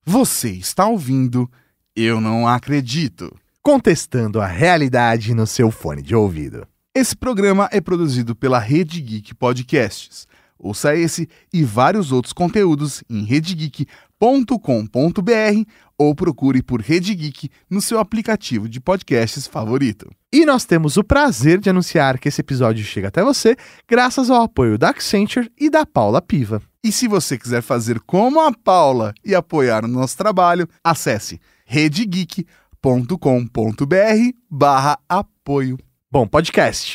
Você está ouvindo Eu Não Acredito, contestando a realidade no seu fone de ouvido. Esse programa é produzido pela Rede Geek Podcasts. Ouça esse e vários outros conteúdos em redegeek.com.br ou procure por Rede Geek no seu aplicativo de podcasts favorito. E nós temos o prazer de anunciar que esse episódio chega até você graças ao apoio da Accenture e da Paula Piva. E se você quiser fazer como a Paula e apoiar o nosso trabalho, acesse redegeek.com.br/apoio. Bom podcast.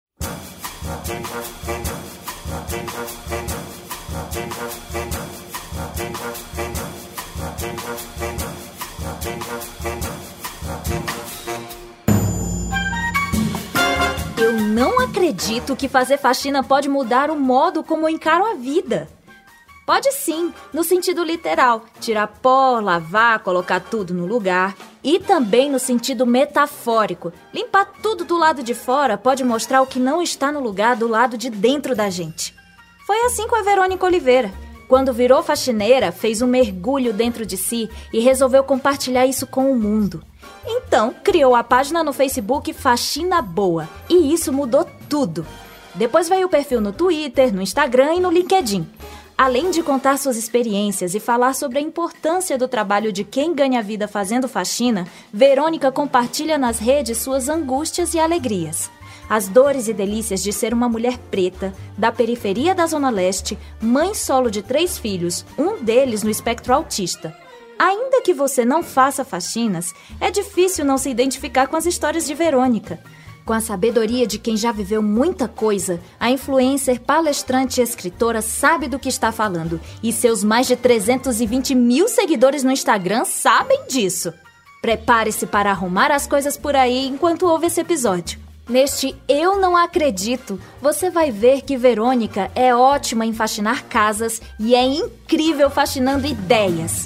Eu não acredito que fazer faxina pode mudar o modo como eu encaro a vida. Pode sim, no sentido literal, tirar pó, lavar, colocar tudo no lugar. E também no sentido metafórico, limpar tudo do lado de fora pode mostrar o que não está no lugar do lado de dentro da gente. Foi assim com a Verônica Oliveira. Quando virou faxineira, fez um mergulho dentro de si e resolveu compartilhar isso com o mundo. Então, criou a página no Facebook Faxina Boa, e isso mudou tudo. Depois veio o perfil no Twitter, no Instagram e no LinkedIn. Além de contar suas experiências e falar sobre a importância do trabalho de quem ganha vida fazendo faxina, Verônica compartilha nas redes suas angústias e alegrias. As dores e delícias de ser uma mulher preta, da periferia da Zona Leste, mãe solo de 3 filhos, um deles no espectro autista. Ainda que você não faça faxinas, é difícil não se identificar com as histórias de Verônica. Com a sabedoria de quem já viveu muita coisa, a influencer, palestrante e escritora sabe do que está falando. E seus mais de 320 mil seguidores no Instagram sabem disso. Prepare-se para arrumar as coisas por aí enquanto ouve esse episódio. Neste Eu Não Acredito, você vai ver que Verônica é ótima em faxinar casas e é incrível faxinando ideias.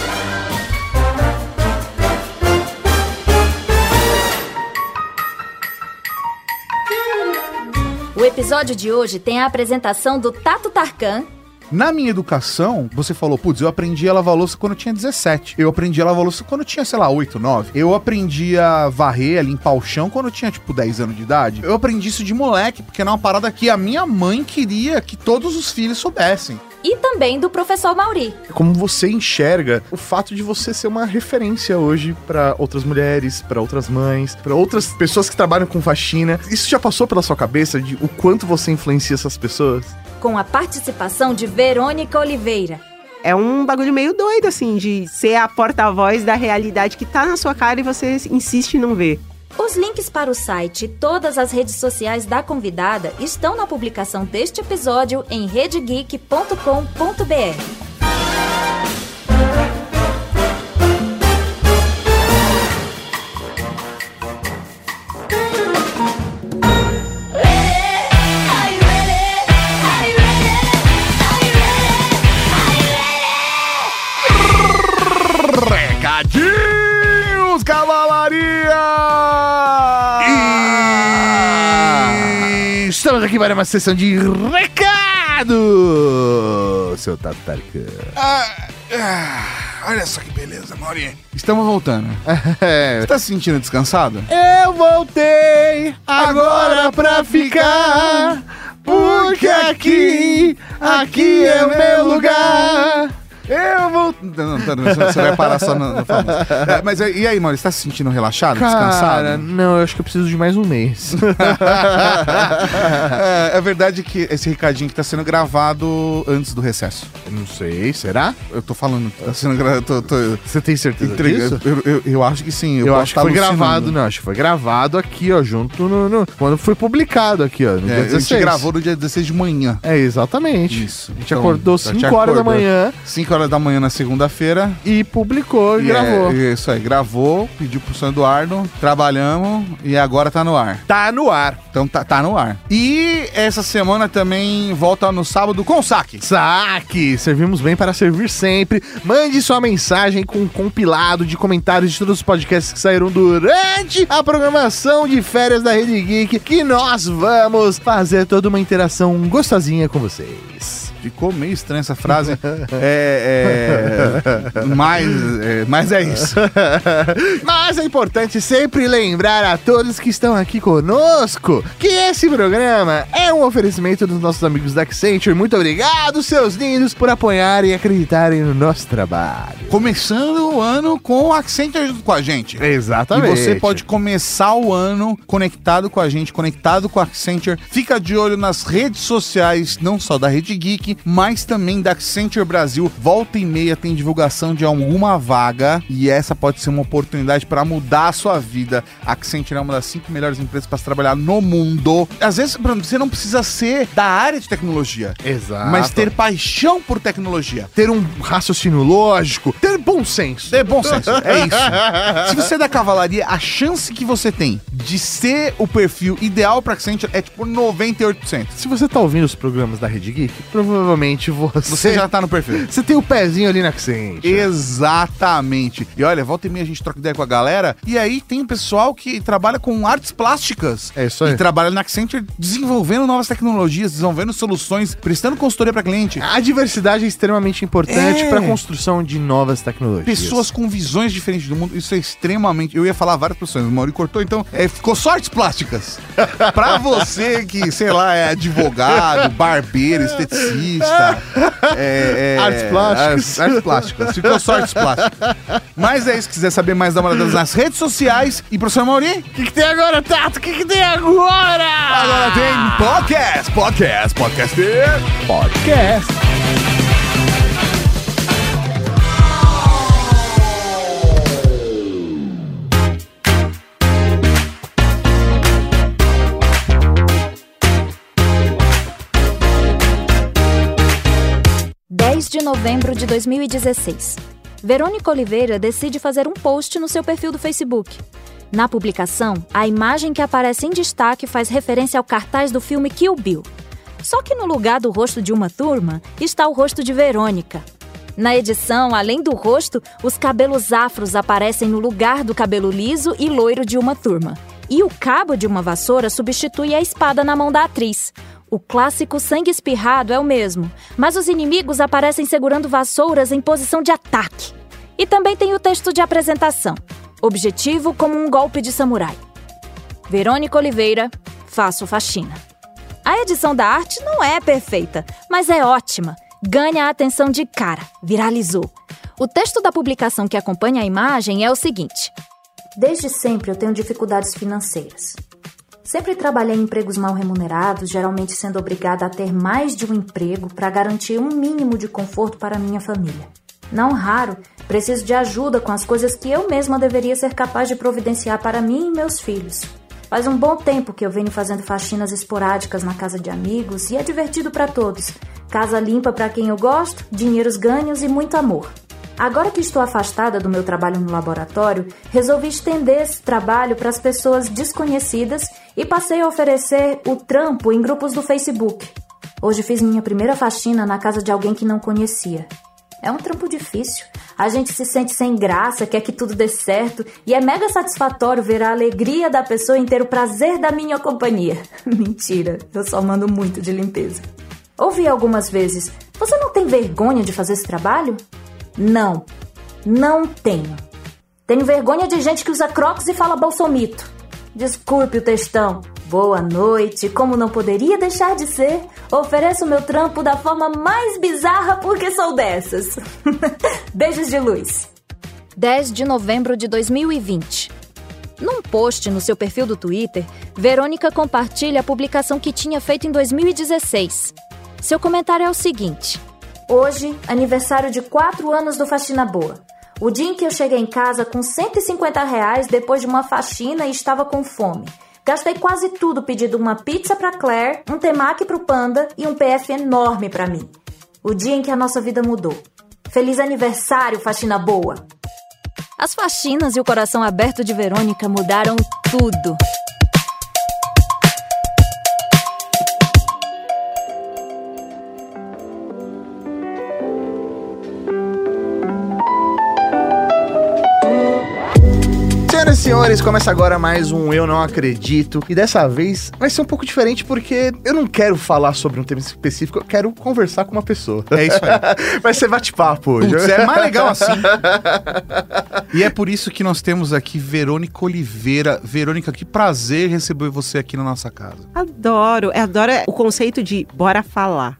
O episódio de hoje tem a apresentação do Tato Tarkan. Na minha educação, você falou, putz, eu aprendi a lavar louça quando eu tinha 17. Eu aprendi a lavar louça quando eu tinha, 8, 9. Eu aprendi a varrer, a limpar o chão quando eu tinha, 10 anos de idade. Eu aprendi isso de moleque, porque era uma parada que a minha mãe queria que todos os filhos soubessem. E também do professor Mauri. Como você enxerga o fato de você ser uma referência hoje para outras mulheres, para outras mães, para outras pessoas que trabalham com faxina. Isso já passou pela sua cabeça de o quanto você influencia essas pessoas? Com a participação de Verônica Oliveira. É um bagulho meio doido, assim, de ser a porta-voz da realidade que tá na sua cara e você insiste em não ver. Os links para o site e todas as redes sociais da convidada estão na publicação deste episódio em redegeek.com.br. Recadinhos, cavalaria! E estamos aqui para uma sessão de recado, seu Tato Tarkan. Olha só que beleza, Mauri. Estamos voltando. Você tá se sentindo descansado? Eu voltei agora pra ficar, porque aqui é o meu lugar. Eu vou... Não, você vai parar só no famoso. Mas e aí, Maurício, você tá se sentindo relaxado, descansado? Cara, não, eu acho que eu preciso de mais um mês. É verdade que esse recadinho que tá sendo gravado antes do recesso. Não sei, será? Eu tô falando, tá sendo gravado... Você tem certeza disso? Eu acho que sim. Eu acho que foi gravado, não, acho que foi gravado aqui, ó, junto no... Quando foi publicado aqui, ó, no dia 16. A gente gravou no dia 16 de manhã. É, exatamente. Isso. A gente acordou 5 horas da manhã. 5 horas da manhã na segunda-feira. E publicou e gravou. Isso aí, gravou, pediu pro São Eduardo, trabalhamos e agora tá no ar. Tá no ar. Então tá no ar. E essa semana também volta no sábado com o saque. Saque! Servimos bem para servir sempre. Mande sua mensagem com um compilado de comentários de todos os podcasts que saíram durante a programação de férias da Rede Geek, que nós vamos fazer toda uma interação gostosinha com vocês. Ficou meio estranha essa frase. Mas é isso. Mas é importante sempre lembrar a todos que estão aqui conosco que esse programa é um oferecimento dos nossos amigos da Accenture. Muito obrigado, seus lindos, por apoiarem e acreditarem no nosso trabalho. Começando o ano com o Accenture junto com a gente. Exatamente. E você pode começar o ano conectado com a gente, conectado com a Accenture. Fica de olho nas redes sociais, não só da Rede Geek, mas também da Accenture Brasil. Volta e meia tem divulgação de alguma vaga e essa pode ser uma oportunidade para mudar a sua vida. A Accenture é uma das 5 melhores empresas para se trabalhar no mundo. Às vezes você não precisa ser da área de tecnologia. Exato. Mas ter paixão por tecnologia. Ter um raciocínio lógico, ter bom senso. Ter bom senso, é isso. Se você é da cavalaria, a chance que você tem de ser o perfil ideal para Accenture é tipo 98%. Se você tá ouvindo os programas da Rede Geek, provavelmente você já tá no perfil. Você tem o pezinho ali na Accenture. Exatamente. E olha, volta e meia a gente troca ideia com a galera, e aí tem um pessoal que trabalha com artes plásticas. É isso aí. E trabalha na Accenture desenvolvendo novas tecnologias, desenvolvendo soluções, prestando consultoria para cliente. A diversidade é extremamente importante para a construção de novas tecnologias. Pessoas com visões diferentes do mundo, isso é extremamente... Eu ia falar várias pessoas, o Mauri cortou, então ficou só artes plásticas. Pra você que, sei lá, é advogado, barbeiro, esteticista... artes plásticas. Artes plásticas, ficou só artes plásticas. Mas é isso, se quiser saber mais, dá uma olhada nas redes sociais. E professor Mauri? O que tem agora, Tato? O que tem agora? Agora tem podcast. De novembro de 2016. Verônica Oliveira decide fazer um post no seu perfil do Facebook. Na publicação, a imagem que aparece em destaque faz referência ao cartaz do filme Kill Bill. Só que no lugar do rosto de Uma Thurman está o rosto de Verônica. Na edição, além do rosto, os cabelos afros aparecem no lugar do cabelo liso e loiro de Uma Thurman. E o cabo de uma vassoura substitui a espada na mão da atriz. O clássico sangue espirrado é o mesmo, mas os inimigos aparecem segurando vassouras em posição de ataque. E também tem o texto de apresentação. Objetivo como um golpe de samurai. Verônica Oliveira, faço faxina. A edição da arte não é perfeita, mas é ótima. Ganha a atenção de cara, viralizou. O texto da publicação que acompanha a imagem é o seguinte: desde sempre eu tenho dificuldades financeiras. Sempre trabalhei em empregos mal remunerados, geralmente sendo obrigada a ter mais de um emprego para garantir um mínimo de conforto para minha família. Não raro, preciso de ajuda com as coisas que eu mesma deveria ser capaz de providenciar para mim e meus filhos. Faz um bom tempo que eu venho fazendo faxinas esporádicas na casa de amigos e é divertido para todos. Casa limpa para quem eu gosto, dinheiros ganhos e muito amor. Agora que estou afastada do meu trabalho no laboratório, resolvi estender esse trabalho para as pessoas desconhecidas e passei a oferecer o trampo em grupos do Facebook. Hoje fiz minha primeira faxina na casa de alguém que não conhecia. É um trampo difícil. A gente se sente sem graça, quer que tudo dê certo e é mega satisfatório ver a alegria da pessoa em ter o prazer da minha companhia. Mentira, eu só mando muito de limpeza. Ouvi algumas vezes: você não tem vergonha de fazer esse trabalho? Não tenho. Tenho vergonha de gente que usa crocs e fala bolsomito. Desculpe o textão. Boa noite, como não poderia deixar de ser, ofereço meu trampo da forma mais bizarra porque sou dessas. Beijos de luz. 10 de novembro de 2020. Num post no seu perfil do Twitter, Verônica compartilha a publicação que tinha feito em 2016. Seu comentário é o seguinte: hoje, aniversário de 4 anos do Faxina Boa. O dia em que eu cheguei em casa com R$150 depois de uma faxina e estava com fome. Gastei quase tudo pedindo uma pizza pra Claire, um temaki pro Panda e um PF enorme pra mim. O dia em que a nossa vida mudou. Feliz aniversário, Faxina Boa! As faxinas e o coração aberto de Verônica mudaram tudo. Senhoras e senhores, começa agora mais um Eu Não Acredito. E dessa vez vai ser um pouco diferente porque eu não quero falar sobre um tema específico, eu quero conversar com uma pessoa. É isso aí. Vai ser bate-papo hoje. Putz, é mais legal assim. E é por isso que nós temos aqui Verônica Oliveira. Verônica, que prazer receber você aqui na nossa casa. Adoro o conceito de bora falar.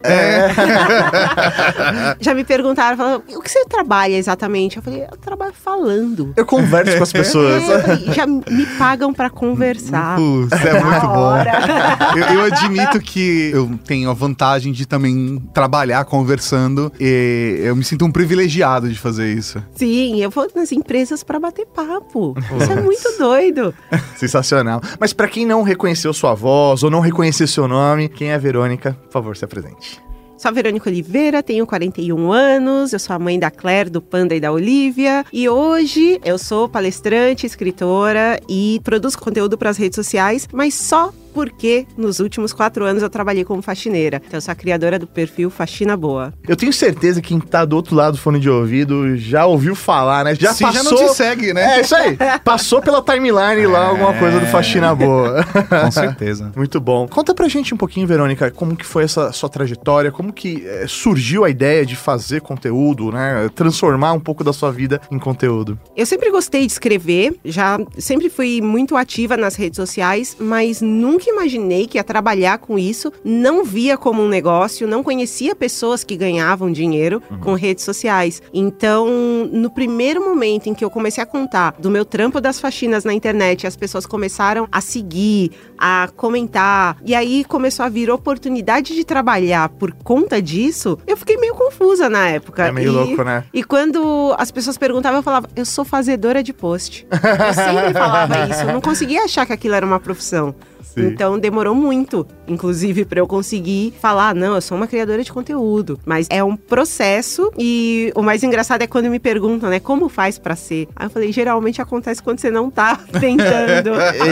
Já me perguntaram, falaram, o que você trabalha exatamente? Eu falei, eu trabalho falando. Eu converso com as pessoas. Já me pagam pra conversar. Putz, é muito bom. hora. Eu admito que eu tenho a vantagem de também trabalhar conversando e eu me sinto um privilegiado de fazer isso. Sim, eu vou nas empresas pra bater papo. Isso é muito doido. Sensacional. Mas pra quem não reconheceu sua voz ou não reconheceu seu nome, quem é a Verônica? Por favor, se apresente. Sou a Verônica Oliveira, tenho 41 anos, eu sou a mãe da Claire, do Panda e da Olivia. E hoje eu sou palestrante, escritora e produzo conteúdo para as redes sociais, mas só porque nos últimos 4 anos eu trabalhei como faxineira. Então eu sou a criadora do perfil Faxina Boa. Eu tenho certeza que quem tá do outro lado do fone de ouvido já ouviu falar, né? Já não te segue, né? É isso aí. Passou pela timeline lá alguma coisa do Faxina Boa. Com certeza. Muito bom. Conta pra gente um pouquinho, Verônica, como que foi essa sua trajetória, como que surgiu a ideia de fazer conteúdo, né? Transformar um pouco da sua vida em conteúdo. Eu sempre gostei de escrever, já sempre fui muito ativa nas redes sociais, mas nunca imaginei que ia trabalhar com isso, não via como um negócio, não conhecia pessoas que ganhavam dinheiro com redes sociais. Então, no primeiro momento em que eu comecei a contar do meu trampo das faxinas na internet, as pessoas começaram a seguir, a comentar, e aí começou a vir oportunidade de trabalhar por conta disso, eu fiquei meio confusa na época. É meio louco, né? E quando as pessoas perguntavam, eu falava, eu sou fazedora de post. Eu sempre falava isso, eu não conseguia achar que aquilo era uma profissão. Sim. Então demorou muito, inclusive, pra eu conseguir falar, não, eu sou uma criadora de conteúdo. Mas é um processo e o mais engraçado é quando me perguntam, né, como faz pra ser? Aí eu falei, geralmente acontece quando você não tá tentando.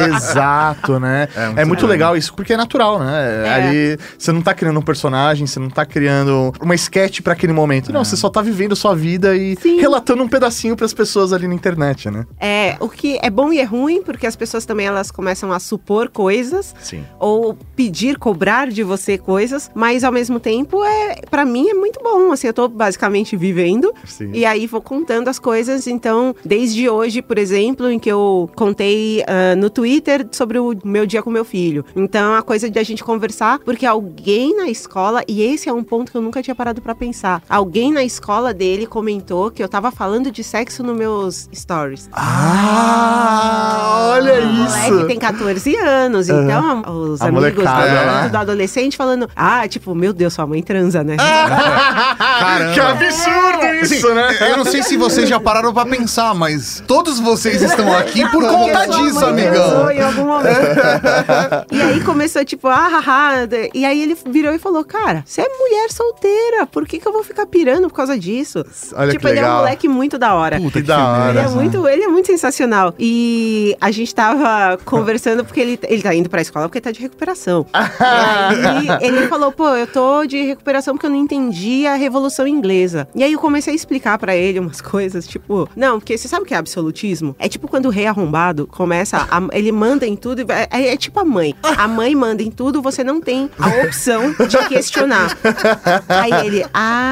Exato, né? É muito legal isso, porque é natural, né? Ali você não tá criando um personagem, você não tá criando uma sketch pra aquele momento. Não, você só tá vivendo sua vida e relatando um pedacinho pras pessoas ali na internet, né? O que é bom e é ruim, porque as pessoas também elas começam a supor coisas. Sim. Ou pedir, cobrar de você coisas, mas ao mesmo tempo, pra mim é muito bom, assim, eu tô basicamente vivendo. Sim. E aí vou contando as coisas, então, desde hoje, por exemplo, em que eu contei no Twitter sobre o meu dia com meu filho. Então, a coisa de a gente conversar, porque alguém na escola, e esse é um ponto que eu nunca tinha parado pra pensar, alguém na escola dele comentou que eu tava falando de sexo nos meus stories. Olha O isso! moleque tem 14 anos, então os A amigos molecada, do adolescente falando, tipo, meu Deus, sua mãe transa, né? Caramba. Que absurdo isso, Assim, né? eu não sei se vocês já pararam pra pensar, mas todos vocês estão aqui por conta Sua disso, mãe amigão. transou em algum momento. E aí começou tipo, e aí ele virou e falou, cara, você é mulher solteira, por que eu vou ficar pirando por causa disso? Olha Tipo, que legal. ele é um moleque muito da hora. Puta, Que da hora. Ele é muito sensacional. E a gente tava conversando porque ele tá indo pra escola porque ele tá de recuperação. E aí ele falou, eu tô de recuperação porque eu não entendi a Revolução Inglesa. E aí eu comecei a explicar pra ele umas coisas, tipo, não, porque você sabe o que é absolutismo? É tipo quando o rei arrombado começa, ele manda em tudo, é tipo a mãe. A mãe manda em tudo, você não tem a opção de questionar. Aí ele,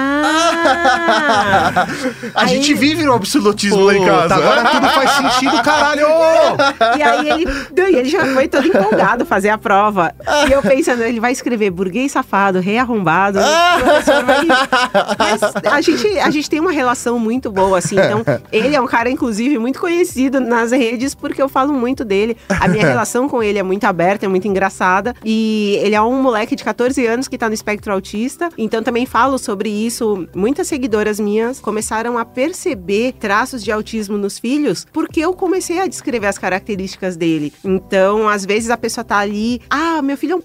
A gente vive no absolutismo lá em casa. Agora tudo faz sentido, caralho! E aí ele já foi todo empolgado fazer a prova. E eu pensando, ele vai escrever burguês safado, rei arrombado. O professor vai... Mas a gente tem uma relação muito boa, assim. Então, ele é um cara, inclusive, muito conhecido nas redes, porque eu falo muito dele. A minha relação com ele é muito aberta, é muito engraçada. E ele é um moleque de 14 anos que tá no espectro autista. Então, também falo sobre isso. Muitas seguidoras minhas começaram a perceber traços de autismo nos filhos, porque eu comecei a descrever as características dele. Então, às vezes a pessoa tá ali, meu filho é um pouco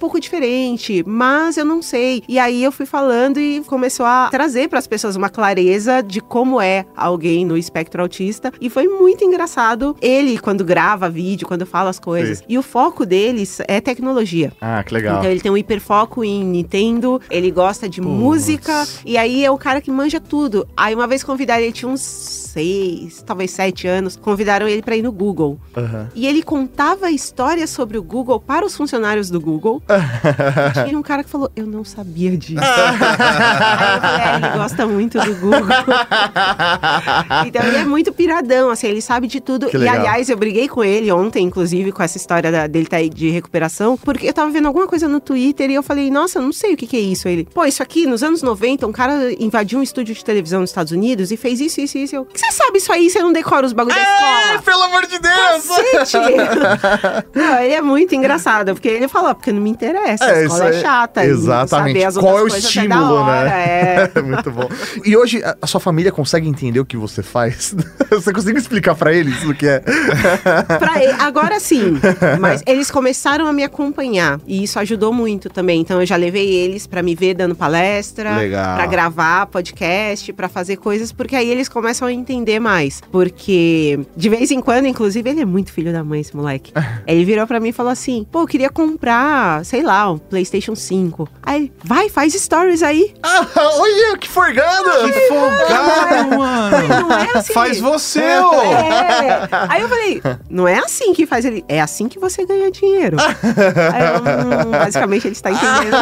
pouco diferente, mas eu não sei. E aí eu fui falando e começou a trazer para as pessoas uma clareza de como é alguém no espectro autista. E foi muito engraçado ele, quando grava vídeo, quando fala as coisas. Sim. E o foco deles é tecnologia. Ah, que legal. Então ele tem um hiperfoco em Nintendo, ele gosta de música, e aí é o cara que manja tudo. Aí uma vez convidaram ele, tinha uns 6, talvez 7 anos, convidaram ele pra ir no Google. Uhum. E ele contava histórias sobre o Google para os funcionários do Google. E tinha um cara que falou, eu não sabia disso. Aí eu falei, ele gosta muito do Google. Então ele é muito piradão, assim, ele sabe de tudo. Que E legal. aliás, eu briguei com ele ontem, inclusive, com essa história dele tá aí de recuperação, porque eu tava vendo alguma coisa no Twitter e eu falei, nossa, eu não sei o que é isso. Ele, pô, isso aqui, nos anos 90, um cara invadiu um estúdio de televisão nos Estados Unidos e fez isso, isso, isso. Eu, que você sabe isso aí? Você não decora os bagulhos da escola? Pelo amor de Deus! Cacete! Não, ele é muito engraçado, porque ele falou, porque não me interessa, a escola é chata. Exatamente. Saber as Qual é o outras coisas é da estímulo, hora, né? Muito bom. E hoje, a sua família consegue entender o que você faz? Você consegue explicar pra eles o que é? Agora sim, mas eles começaram a me acompanhar e isso ajudou muito também. Então eu já levei eles pra me ver dando palestra, Legal. pra gravar podcast, pra fazer coisas, porque aí eles começam a entender mais. Porque de vez em quando, inclusive, ele é muito filho da mãe, esse moleque. Ele virou pra mim e falou assim, pô, eu queria comprar, sei lá, um PlayStation 5. Aí ele, vai, faz stories aí. Olha, que forgado! Que folgado, mano. Não é assim. Faz você, ô! É. Aí eu falei, não é assim que faz ele, é assim que você ganha dinheiro. Aí eu, basicamente ele está entendendo.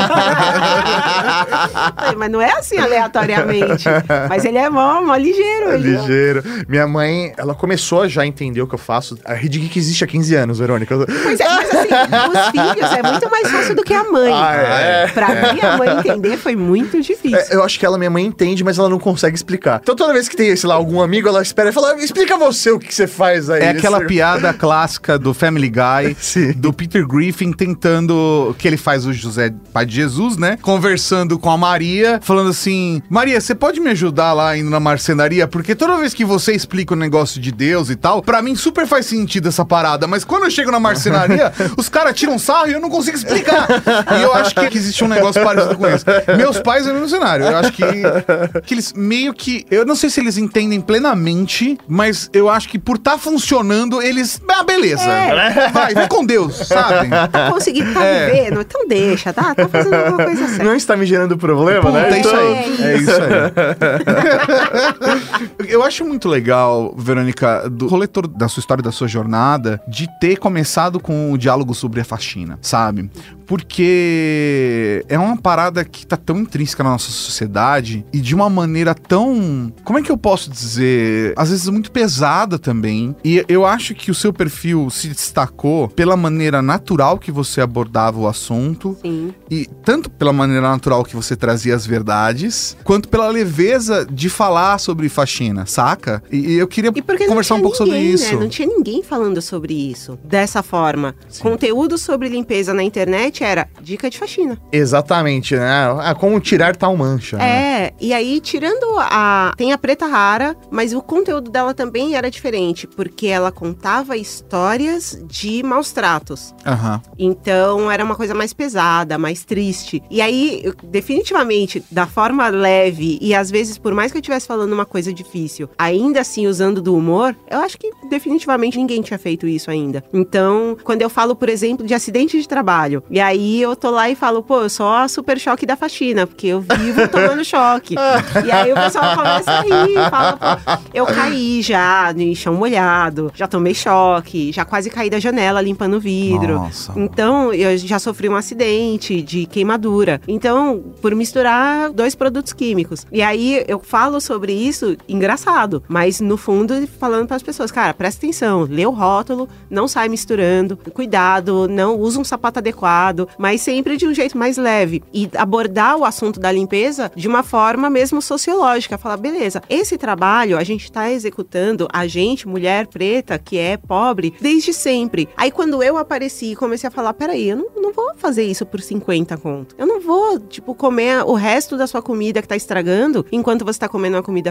Falei, mas não é assim aleatoriamente. Mas ele é mó ligeiro. Ele Ligeiro. Minha mãe, ela começou a já entender o que eu faço. A Rede Geek existe há 15 anos, Verônica. Pois é, mas assim, os filhos é muito mais fácil do que a mãe. Pra mim, a mãe entender foi muito difícil. Eu acho que minha mãe entende, mas ela não consegue explicar. Então toda vez que tem, sei lá, algum amigo, ela espera e fala, explica você o que você faz aí. É aquela piada clássica do Family Guy, Sim. do Peter Griffin tentando, que ele faz o José, pai de Jesus, né? Conversando com a Maria, falando assim, Maria, você pode me ajudar lá indo na marcenaria? Porque toda vez que você explica o negócio de Deus e tal, pra mim super faz sentido essa parada, mas quando eu chego na marcenaria, os caras tiram sarro e eu não consigo explicar. E eu acho que existe um negócio parecido com isso. Meus pais é o mesmo cenário. Eu acho que eles meio que... Eu não sei se eles entendem plenamente, mas eu acho que por estar funcionando, eles... Ah, beleza. Vai com Deus, sabe? Tá conseguindo, tá vivendo, então deixa, tá fazendo alguma coisa certa. Não está me gerando problema, Puta, né? é isso Então- aí. É isso aí. Eu acho muito legal, Verônica, do rolê todo da sua história, da sua jornada, de ter começado com o diálogo sobre a faxina, sabe? Porque é uma parada que tá tão intrínseca na nossa sociedade e de uma maneira tão... Como é que eu posso dizer? Às vezes muito pesada também. E eu acho que o seu perfil se destacou pela maneira natural que você abordava o assunto. Sim. E tanto pela maneira natural que você trazia as verdades, quanto pela leveza de falar sobre faxina, saca? E eu queria E porque conversar um não pouco tinha sobre ninguém, isso. né? Não tinha ninguém falando sobre isso dessa forma. Conteúdo sobre limpeza na internet era dica de faxina. Exatamente, né? Como tirar tal mancha. Né? É, e aí tirando tem a Preta Rara, mas o conteúdo dela também era diferente, porque ela contava histórias de maus tratos. Aham. Então era uma coisa mais pesada, mais triste. E aí, definitivamente, da forma leve, e às vezes, por mais que eu estivesse falando uma coisa difícil, ainda assim usando do humor, eu acho que definitivamente ninguém tinha feito isso ainda. Então, quando eu falo, por exemplo, de acidente de trabalho, e aí eu tô lá e falo, pô, eu sou a super choque da faxina, porque eu vivo tomando choque. E aí o pessoal começa a rir, fala, pô, eu caí já em chão molhado, já tomei choque, já quase caí da janela limpando o vidro. Nossa. Então, eu já sofri um acidente de queimadura. Então, por misturar 2 produtos químicos. E aí, eu falo sobre isso engraçado, mas no fundo, falando para as pessoas, cara, presta atenção, lê o rótulo, não sai misturando, cuidado, não usa um sapato adequado, mas sempre de um jeito mais leve. E abordar o assunto da limpeza de uma forma mesmo sociológica. Falar, beleza, esse trabalho a gente tá executando, a gente, mulher preta, que é pobre, desde sempre. Aí quando eu apareci e comecei a falar, peraí, eu não vou fazer isso por 50 conto. Eu não vou, tipo, comer o resto da sua comida que tá estragando enquanto você tá comendo uma comida fresca.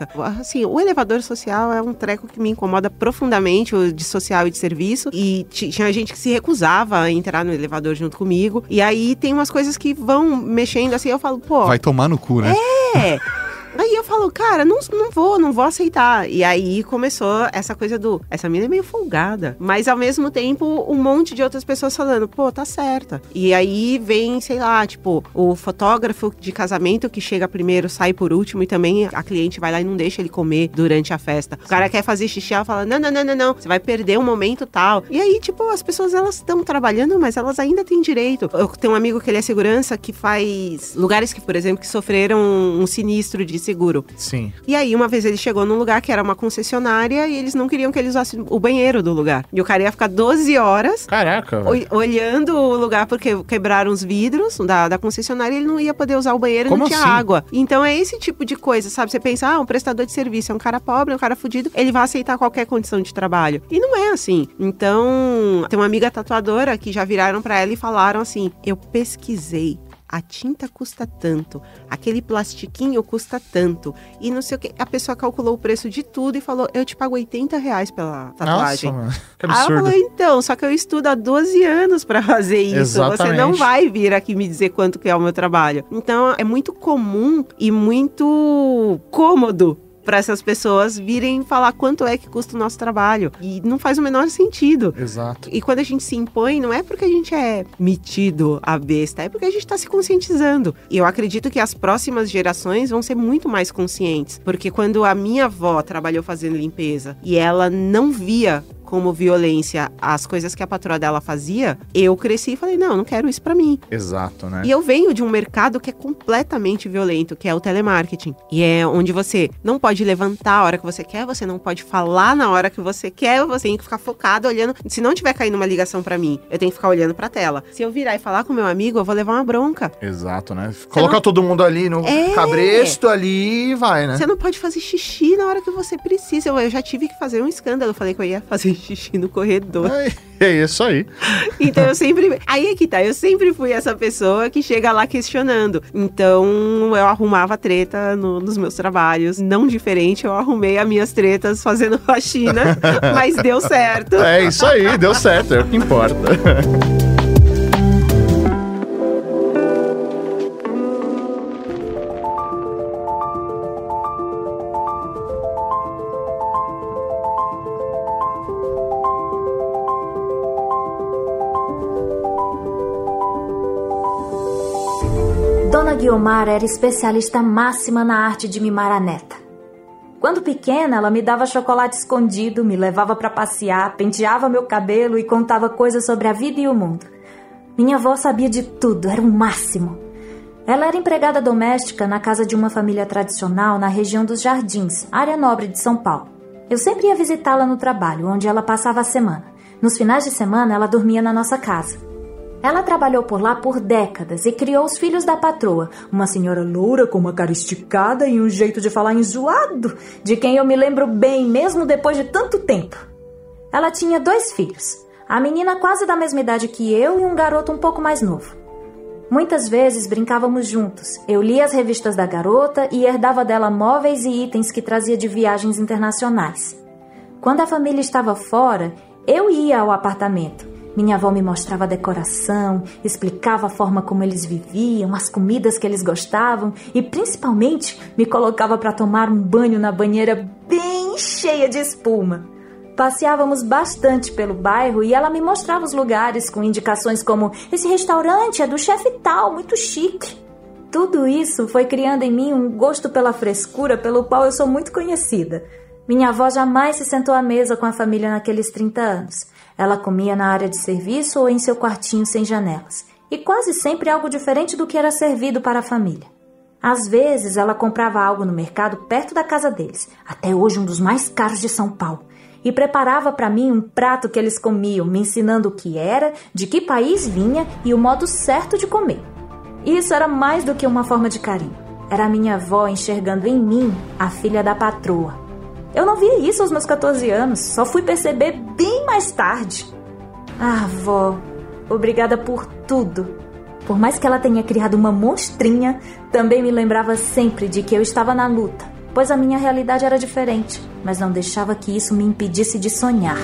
época. Assim, o elevador social é um treco que me incomoda profundamente, o de social e de serviço. E tinha gente que se recusava a entrar no elevador junto comigo. E aí tem umas coisas que vão mexendo assim, eu falo, pô... Vai tomar no cu, né? É... Aí eu falo, cara, não vou aceitar. E aí começou essa coisa essa mina é meio folgada. Mas ao mesmo tempo, um monte de outras pessoas falando, pô, tá certa. E aí vem, sei lá, tipo, o fotógrafo de casamento que chega primeiro, sai por último. E também a cliente vai lá e não deixa ele comer durante a festa. O cara quer fazer xixi, ela fala, não, você vai perder um momento tal. E aí, tipo, as pessoas, elas estão trabalhando, mas elas ainda têm direito. Eu tenho um amigo que ele é segurança, que faz lugares que, por exemplo, que sofreram um sinistro de seguro. Sim. E aí, uma vez ele chegou num lugar que era uma concessionária e eles não queriam que ele usasse o banheiro do lugar. E o cara ia ficar 12 horas... Caraca, olhando o lugar porque quebraram os vidros da concessionária e ele não ia poder usar o banheiro e não tinha água. Então é esse tipo de coisa, sabe? Você pensa, um prestador de serviço é um cara pobre, é um cara fudido, ele vai aceitar qualquer condição de trabalho. E não é assim. Então, tem uma amiga tatuadora que já viraram pra ela e falaram assim, eu pesquisei. A tinta custa tanto, aquele plastiquinho custa tanto, e não sei o que. A pessoa calculou o preço de tudo e falou, eu te pago R$80 pela tatuagem. Nossa, mano, que absurdo. Aí ela falou, então, só que eu estudo há 12 anos pra fazer isso. Exatamente. Você não vai vir aqui me dizer quanto que é o meu trabalho. Então, é muito comum e muito cômodo para essas pessoas virem falar quanto é que custa o nosso trabalho. E não faz o menor sentido. Exato. E quando a gente se impõe, não é porque a gente é metido a besta, é porque a gente tá se conscientizando. E eu acredito que as próximas gerações vão ser muito mais conscientes. Porque quando a minha avó trabalhou fazendo limpeza e ela não via como violência as coisas que a patroa dela fazia, eu cresci e falei, não quero isso pra mim. Exato, né? E eu venho de um mercado que é completamente violento, que é o telemarketing. E é onde você não pode levantar a hora que você quer, você não pode falar na hora que você quer, você tem que ficar focado olhando. Se não tiver caindo uma ligação pra mim, eu tenho que ficar olhando pra tela. Se eu virar e falar com meu amigo, eu vou levar uma bronca. Exato, né? Colocar todo mundo ali no cabresto ali e vai, né? Você não pode fazer xixi na hora que você precisa. Eu já tive que fazer um escândalo. Eu falei que eu ia fazer xixi no corredor. É isso aí. Então eu sempre... Aí é que tá, eu sempre fui essa pessoa que chega lá questionando. Então eu arrumava treta nos meus trabalhos. Não diferente, eu arrumei as minhas tretas fazendo faxina, mas deu certo. É isso aí, deu certo, é o que importa. Dona Guiomar era especialista máxima na arte de mimar a neta. Quando pequena, ela me dava chocolate escondido, me levava para passear, penteava meu cabelo e contava coisas sobre a vida e o mundo. Minha avó sabia de tudo, era o máximo. Ela era empregada doméstica na casa de uma família tradicional na região dos Jardins, área nobre de São Paulo. Eu sempre ia visitá-la no trabalho, onde ela passava a semana. Nos finais de semana, ela dormia na nossa casa. Ela trabalhou por lá por décadas e criou os filhos da patroa, uma senhora loura com uma cara esticada e um jeito de falar enjoado, de quem eu me lembro bem, mesmo depois de tanto tempo. Ela tinha 2 filhos, a menina quase da mesma idade que eu e um garoto um pouco mais novo. Muitas vezes brincávamos juntos. Eu lia as revistas da garota e herdava dela móveis e itens que trazia de viagens internacionais. Quando a família estava fora, eu ia ao apartamento. Minha avó me mostrava a decoração, explicava a forma como eles viviam, as comidas que eles gostavam e, principalmente, me colocava para tomar um banho na banheira bem cheia de espuma. Passeávamos bastante pelo bairro e ela me mostrava os lugares com indicações como esse restaurante é do chefe tal, muito chique. Tudo isso foi criando em mim um gosto pela frescura pelo qual eu sou muito conhecida. Minha avó jamais se sentou à mesa com a família naqueles 30 anos. Ela comia na área de serviço ou em seu quartinho sem janelas. E quase sempre algo diferente do que era servido para a família. Às vezes, ela comprava algo no mercado perto da casa deles, até hoje um dos mais caros de São Paulo, e preparava para mim um prato que eles comiam, me ensinando o que era, de que país vinha e o modo certo de comer. Isso era mais do que uma forma de carinho. Era a minha avó enxergando em mim a filha da patroa. Eu não via isso aos meus 14 anos, só fui perceber bem mais tarde. Ah, vó, obrigada por tudo. Por mais que ela tenha criado uma monstrinha, também me lembrava sempre de que eu estava na luta. pois a minha realidade era diferente, mas não deixava que isso me impedisse de sonhar.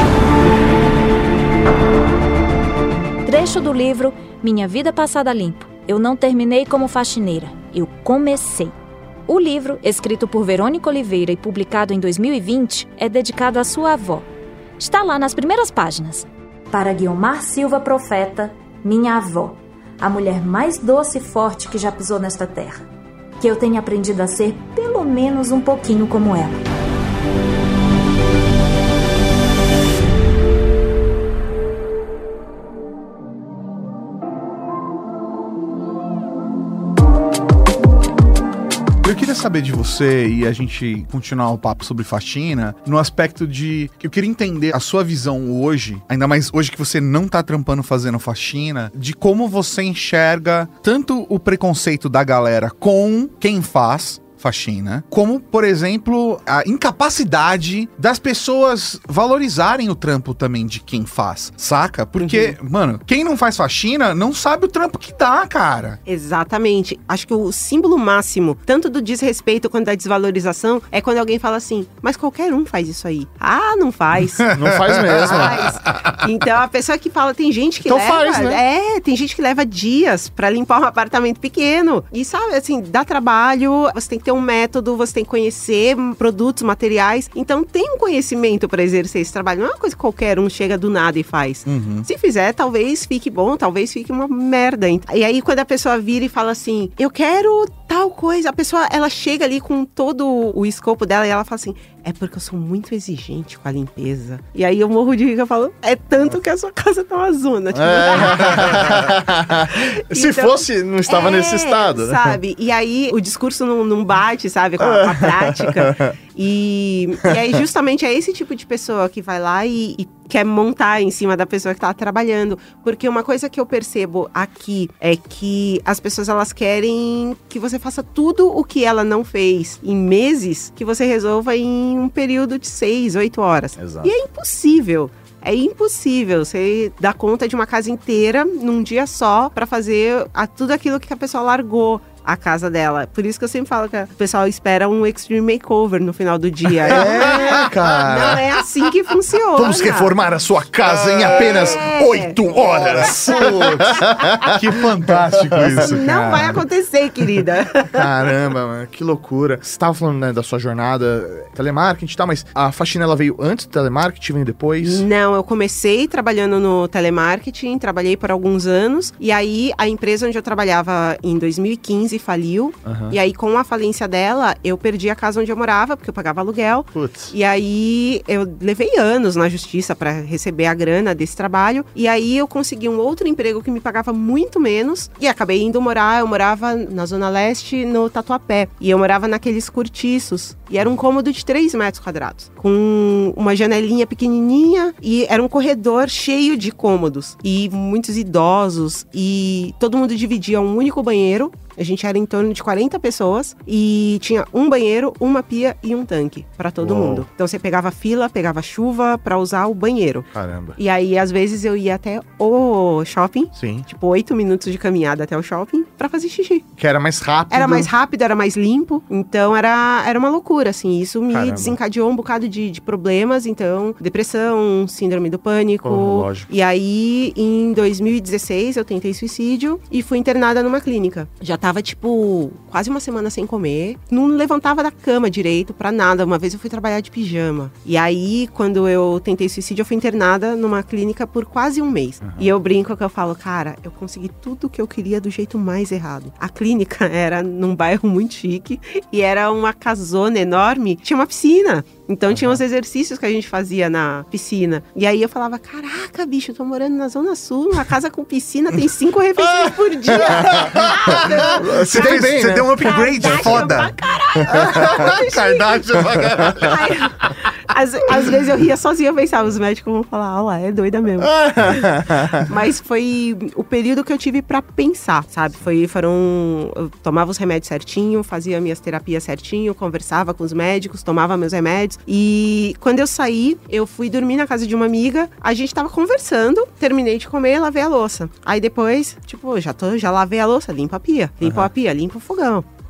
Trecho do livro Minha Vida Passada Limpo. Eu não terminei como faxineira, eu comecei. O livro, escrito por Verônica Oliveira e publicado em 2020, é dedicado à sua avó. Está lá nas primeiras páginas. Para Guiomar Silva Profeta, minha avó, a mulher mais doce e forte que já pisou nesta terra. Que eu tenha aprendido a ser pelo menos um pouquinho como ela. Eu queria saber de você, e a gente continuar o papo sobre faxina, no aspecto de... Eu queria entender a sua visão hoje, ainda mais hoje que você não tá trampando fazendo faxina, de como você enxerga tanto o preconceito da galera com quem faz faxina, como, por exemplo, a incapacidade das pessoas valorizarem o trampo também de quem faz, saca? Porque, mano, quem não faz faxina não sabe o trampo que dá, cara. Exatamente. Acho que o símbolo máximo, tanto do desrespeito quanto da desvalorização, é quando alguém fala assim, mas qualquer um faz isso aí. Ah, não faz. Não faz mesmo. Faz. Então, a pessoa que fala, tem gente que então leva... faz, né? tem gente que leva dias pra limpar um apartamento pequeno. E sabe, assim, dá trabalho, você tem que ter um método, você tem que conhecer produtos, materiais. Então tem um conhecimento para exercer esse trabalho. Não é uma coisa que qualquer um chega do nada e faz. Se fizer, talvez fique bom, talvez fique uma merda. E aí quando a pessoa vira e fala assim, eu quero tal coisa, a pessoa, ela chega ali com todo o escopo dela e ela fala assim, é porque eu sou muito exigente com a limpeza. E aí eu morro de rir, eu falo, é tanto que a sua casa tá uma zona. Tipo, Se fosse, não estava nesse estado, né? Sabe? E aí o discurso não bate, sabe? Com a prática. E aí justamente é esse tipo de pessoa que vai lá e quer montar em cima da pessoa que tá trabalhando. Porque uma coisa que eu percebo aqui é que as pessoas, elas querem que você faça tudo o que ela não fez em meses, que você resolva em um período de 6, 8 horas. Exato. E é impossível. É impossível você dar conta de uma casa inteira num dia só pra fazer tudo aquilo que a pessoa largou a casa dela. Por isso que eu sempre falo que o pessoal espera um extreme makeover no final do dia. Cara. Não é assim que funciona. Vamos reformar a sua casa em apenas 8 horas. Putz, que fantástico isso, cara. Não vai acontecer, querida. Caramba, mano, que loucura. Você estava falando, né, da sua jornada telemarketing e tal, mas a faxina, ela veio antes do telemarketing, veio depois? Não, eu comecei trabalhando no telemarketing, trabalhei por alguns anos, e aí a empresa onde eu trabalhava em 2015 faliu, e aí com a falência dela, eu perdi a casa onde eu morava, porque eu pagava aluguel. Putz. E aí eu levei anos na justiça pra receber a grana desse trabalho, e aí eu consegui um outro emprego que me pagava muito menos, e acabei indo morar, eu morava na Zona Leste, no Tatuapé, e eu morava naqueles cortiços, e era um cômodo de 3 metros quadrados, com uma janelinha pequenininha, e era um corredor cheio de cômodos, e muitos idosos, e todo mundo dividia um único banheiro. A gente era em torno de 40 pessoas e tinha um banheiro, uma pia e um tanque pra todo mundo. Então você pegava fila, pegava chuva pra usar o banheiro. Caramba. E aí, às vezes, eu ia até o shopping, Sim. tipo 8 minutos de caminhada até o shopping, pra fazer xixi. Que era mais rápido. Era mais rápido, era mais limpo, então era uma loucura, assim. Isso me Caramba. desencadeou um bocado de problemas, então, depressão, síndrome do pânico. Lógico. E aí, em 2016, eu tentei suicídio e fui internada numa clínica. Já tava, tipo, quase uma semana sem comer. Não levantava da cama direito pra nada. Uma vez eu fui trabalhar de pijama. E aí, quando eu tentei suicídio, eu fui internada numa clínica por quase um mês. E eu brinco que eu falo, cara, eu consegui tudo que eu queria do jeito mais errado. A clínica era num bairro muito chique e era uma casona enorme. Tinha uma piscina. Então tinha os exercícios que a gente fazia na piscina. E aí eu falava, caraca, bicho, eu tô morando na Zona Sul, uma casa com piscina, tem 5 refeições por dia. Você tem bem, Você né? deu um upgrade Kardashian foda. pra caralho. Kardashian pra caralho. Aí, às vezes eu ria sozinha, eu pensava, os médicos vão falar, ó lá, é doida mesmo. Mas foi o período que eu tive pra pensar, sabe? Eu tomava os remédios certinho, fazia minhas terapias certinho, conversava com os médicos, tomava meus remédios. E quando eu saí, eu fui dormir na casa de uma amiga, a gente tava conversando, terminei de comer, lavei a louça. Aí depois, tipo, já lavei a louça, limpa a pia, limpa a pia, limpa o fogão.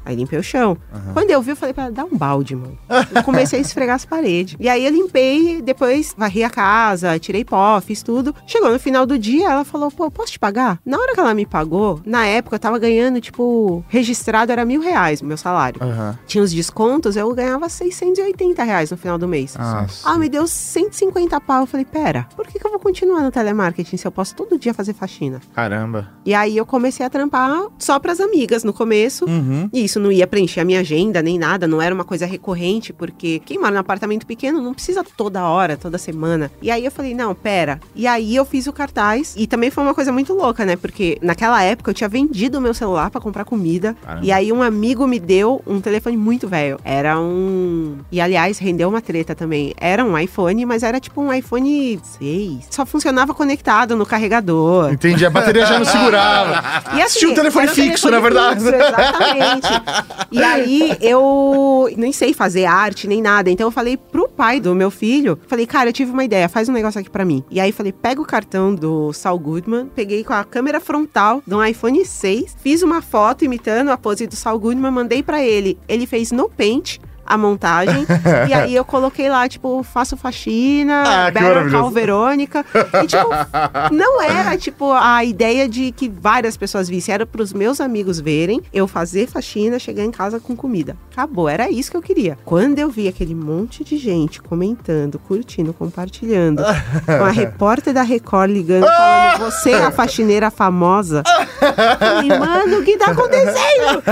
Aí limpei o chão. Quando eu vi, eu falei pra ela, dá um balde, mano. Eu comecei a esfregar as paredes. E aí eu limpei, depois varri a casa, tirei pó, fiz tudo. Chegou no final do dia, ela falou, pô, posso te pagar? Na hora que ela me pagou, na época eu tava ganhando, tipo, registrado era R$1.000 o meu salário. Tinha os descontos, eu ganhava R$680 no final do mês. Ela me deu 150 pau. Eu falei, pera, por que eu vou continuar no telemarketing se eu posso todo dia fazer faxina? Caramba. E aí eu comecei a trampar só pras amigas no começo. E isso não ia preencher a minha agenda nem nada, não era uma coisa recorrente, porque quem mora num apartamento pequeno não precisa toda hora, toda semana. E aí eu falei, não, pera. E aí eu fiz o cartaz. E também foi uma coisa muito louca, né? Porque naquela época eu tinha vendido o meu celular pra comprar comida. Caramba. E aí um amigo me deu um telefone muito velho. Era um... E aliás, rendeu uma treta também. Era um iPhone, mas era tipo um iPhone 6. Só funcionava conectado no carregador. Entendi, a bateria já não segurava. E assim, tinha um telefone fixo, na verdade. Fixo, exatamente. E aí eu nem sei fazer arte nem nada. Então eu falei pro pai do meu filho, falei, cara, eu tive uma ideia, faz um negócio aqui pra mim. E aí falei, pega o cartão do Saul Goodman, peguei com a câmera frontal de um iPhone 6, fiz uma foto imitando a pose do Saul Goodman, mandei pra ele. Ele fez no Paint a montagem, e aí eu coloquei lá, tipo, faço faxina, Better Call Verônica, e tipo, não era, tipo, a ideia de que várias pessoas vissem, era pros meus amigos verem, eu fazer faxina, chegar em casa com comida. Acabou, era isso que eu queria. Quando eu vi aquele monte de gente comentando, curtindo, compartilhando, com a repórter da Record ligando, falando, você é a faxineira famosa, eu falei, mano, o que tá acontecendo?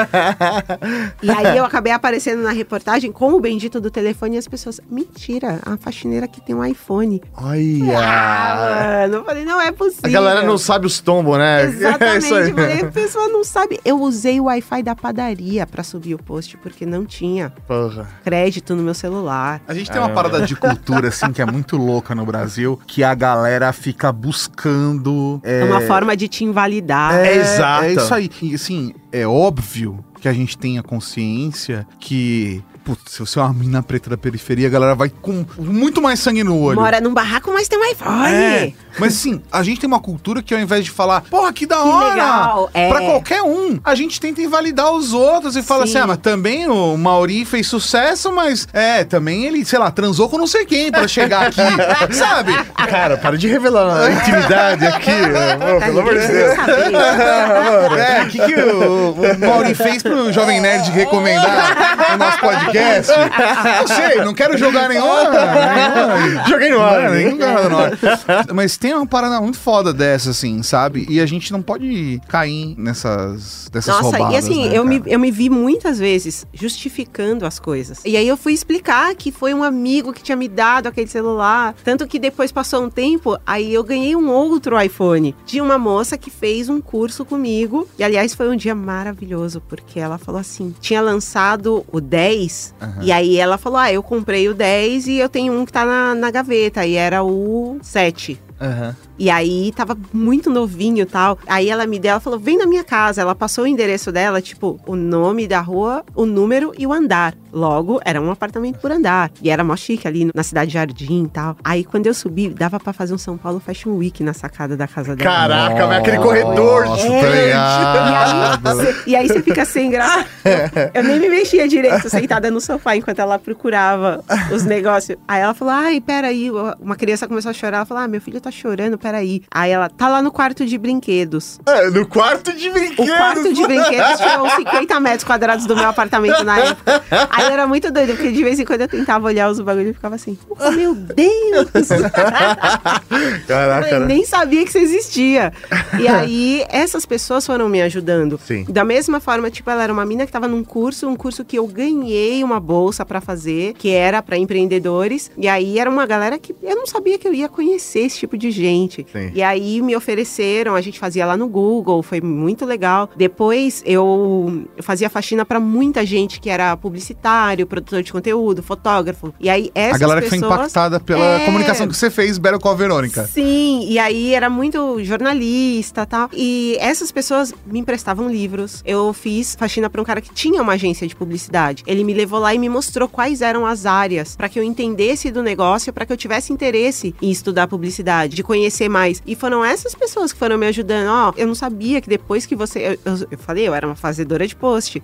E aí eu acabei aparecendo na reportagem com o bendito do telefone e as pessoas, mentira, a faxineira aqui tem um iPhone. Olha! Mano, eu falei, não é possível. A galera não sabe os tombos, né? Exatamente, eu falei, a pessoa não sabe. Eu usei o Wi-Fi da padaria pra subir o post, porque não tinha crédito no meu celular. A gente tem uma parada de cultura, assim, que é muito louca no Brasil, que a galera fica buscando... É uma forma de te invalidar. Exato. É isso aí. E, assim, é óbvio que a gente tenha consciência que... Putz, se você é uma mina preta da periferia, a galera vai com muito mais sangue no olho. Mora num barraco, mas tem um iPhone. Mas assim, a gente tem uma cultura que ao invés de falar, porra, que da hora, legal. Pra qualquer um, a gente tenta invalidar os outros e fala assim, mas também o Mauri fez sucesso, mas também ele, sei lá, transou com não sei quem pra chegar aqui, sabe? Cara, para de revelar a intimidade aqui, pelo amor de Deus. O que o Mauri fez pro Jovem Nerd recomendar o nosso podcast? Não sei, não quero jogar nenhuma. Joguei no ar, nem nada no ar. Mas tem uma parada muito foda dessa, assim, sabe? E a gente não pode cair dessas roubadas. Nossa, e assim, né, eu me vi muitas vezes justificando as coisas. E aí eu fui explicar que foi um amigo que tinha me dado aquele celular. Tanto que depois passou um tempo, aí eu ganhei um outro iPhone de uma moça que fez um curso comigo. E aliás, foi um dia maravilhoso, porque ela falou assim, tinha lançado o 10, e aí ela falou, eu comprei o 10 e eu tenho um que tá na gaveta, e era o 7. E aí, tava muito novinho e tal. Aí ela me deu, ela falou, vem na minha casa. Ela passou o endereço dela, tipo, o nome da rua, o número e o andar. Logo, era um apartamento por andar. E era mó chique ali na Cidade Jardim e tal. Aí, quando eu subi, dava pra fazer um São Paulo Fashion Week na sacada da casa dela. Caraca, mas aquele corredor. E aí você fica sem graça. Eu nem me mexia direito, sentada no sofá, enquanto ela procurava os negócios. Aí ela falou, peraí. Uma criança começou a chorar. Ela falou, meu filho tá chorando, peraí. Aí ela, tá lá no quarto de brinquedos. No quarto de brinquedos? O quarto de brinquedos tinha uns 50 metros quadrados do meu apartamento na época. Aí era muito doido, porque de vez em quando eu tentava olhar os bagulhos e ficava assim, meu Deus! Caraca. Eu nem sabia que isso existia. E aí, essas pessoas foram me ajudando. Sim. Da mesma forma, tipo, ela era uma mina que tava num curso que eu ganhei uma bolsa pra fazer, que era pra empreendedores. E aí, era uma galera que eu não sabia que eu ia conhecer esse tipo de gente. Sim. E aí, me ofereceram, a gente fazia lá no Google, foi muito legal. Depois, eu fazia faxina pra muita gente que era publicitário, produtor de conteúdo, fotógrafo. E aí, essas pessoas... A galera que foi impactada pela comunicação que você fez, Better Call Verônica. Sim, e aí era muito jornalista e tal. E essas pessoas me emprestavam livros. Eu fiz faxina pra um cara que tinha uma agência de publicidade. Ele me levou lá e me mostrou quais eram as áreas pra que eu entendesse do negócio, pra que eu tivesse interesse em estudar publicidade, de conhecer mais. E foram essas pessoas que foram me ajudando. Eu não sabia que depois que você... Eu falei, eu era uma fazedora de post. Eu nunca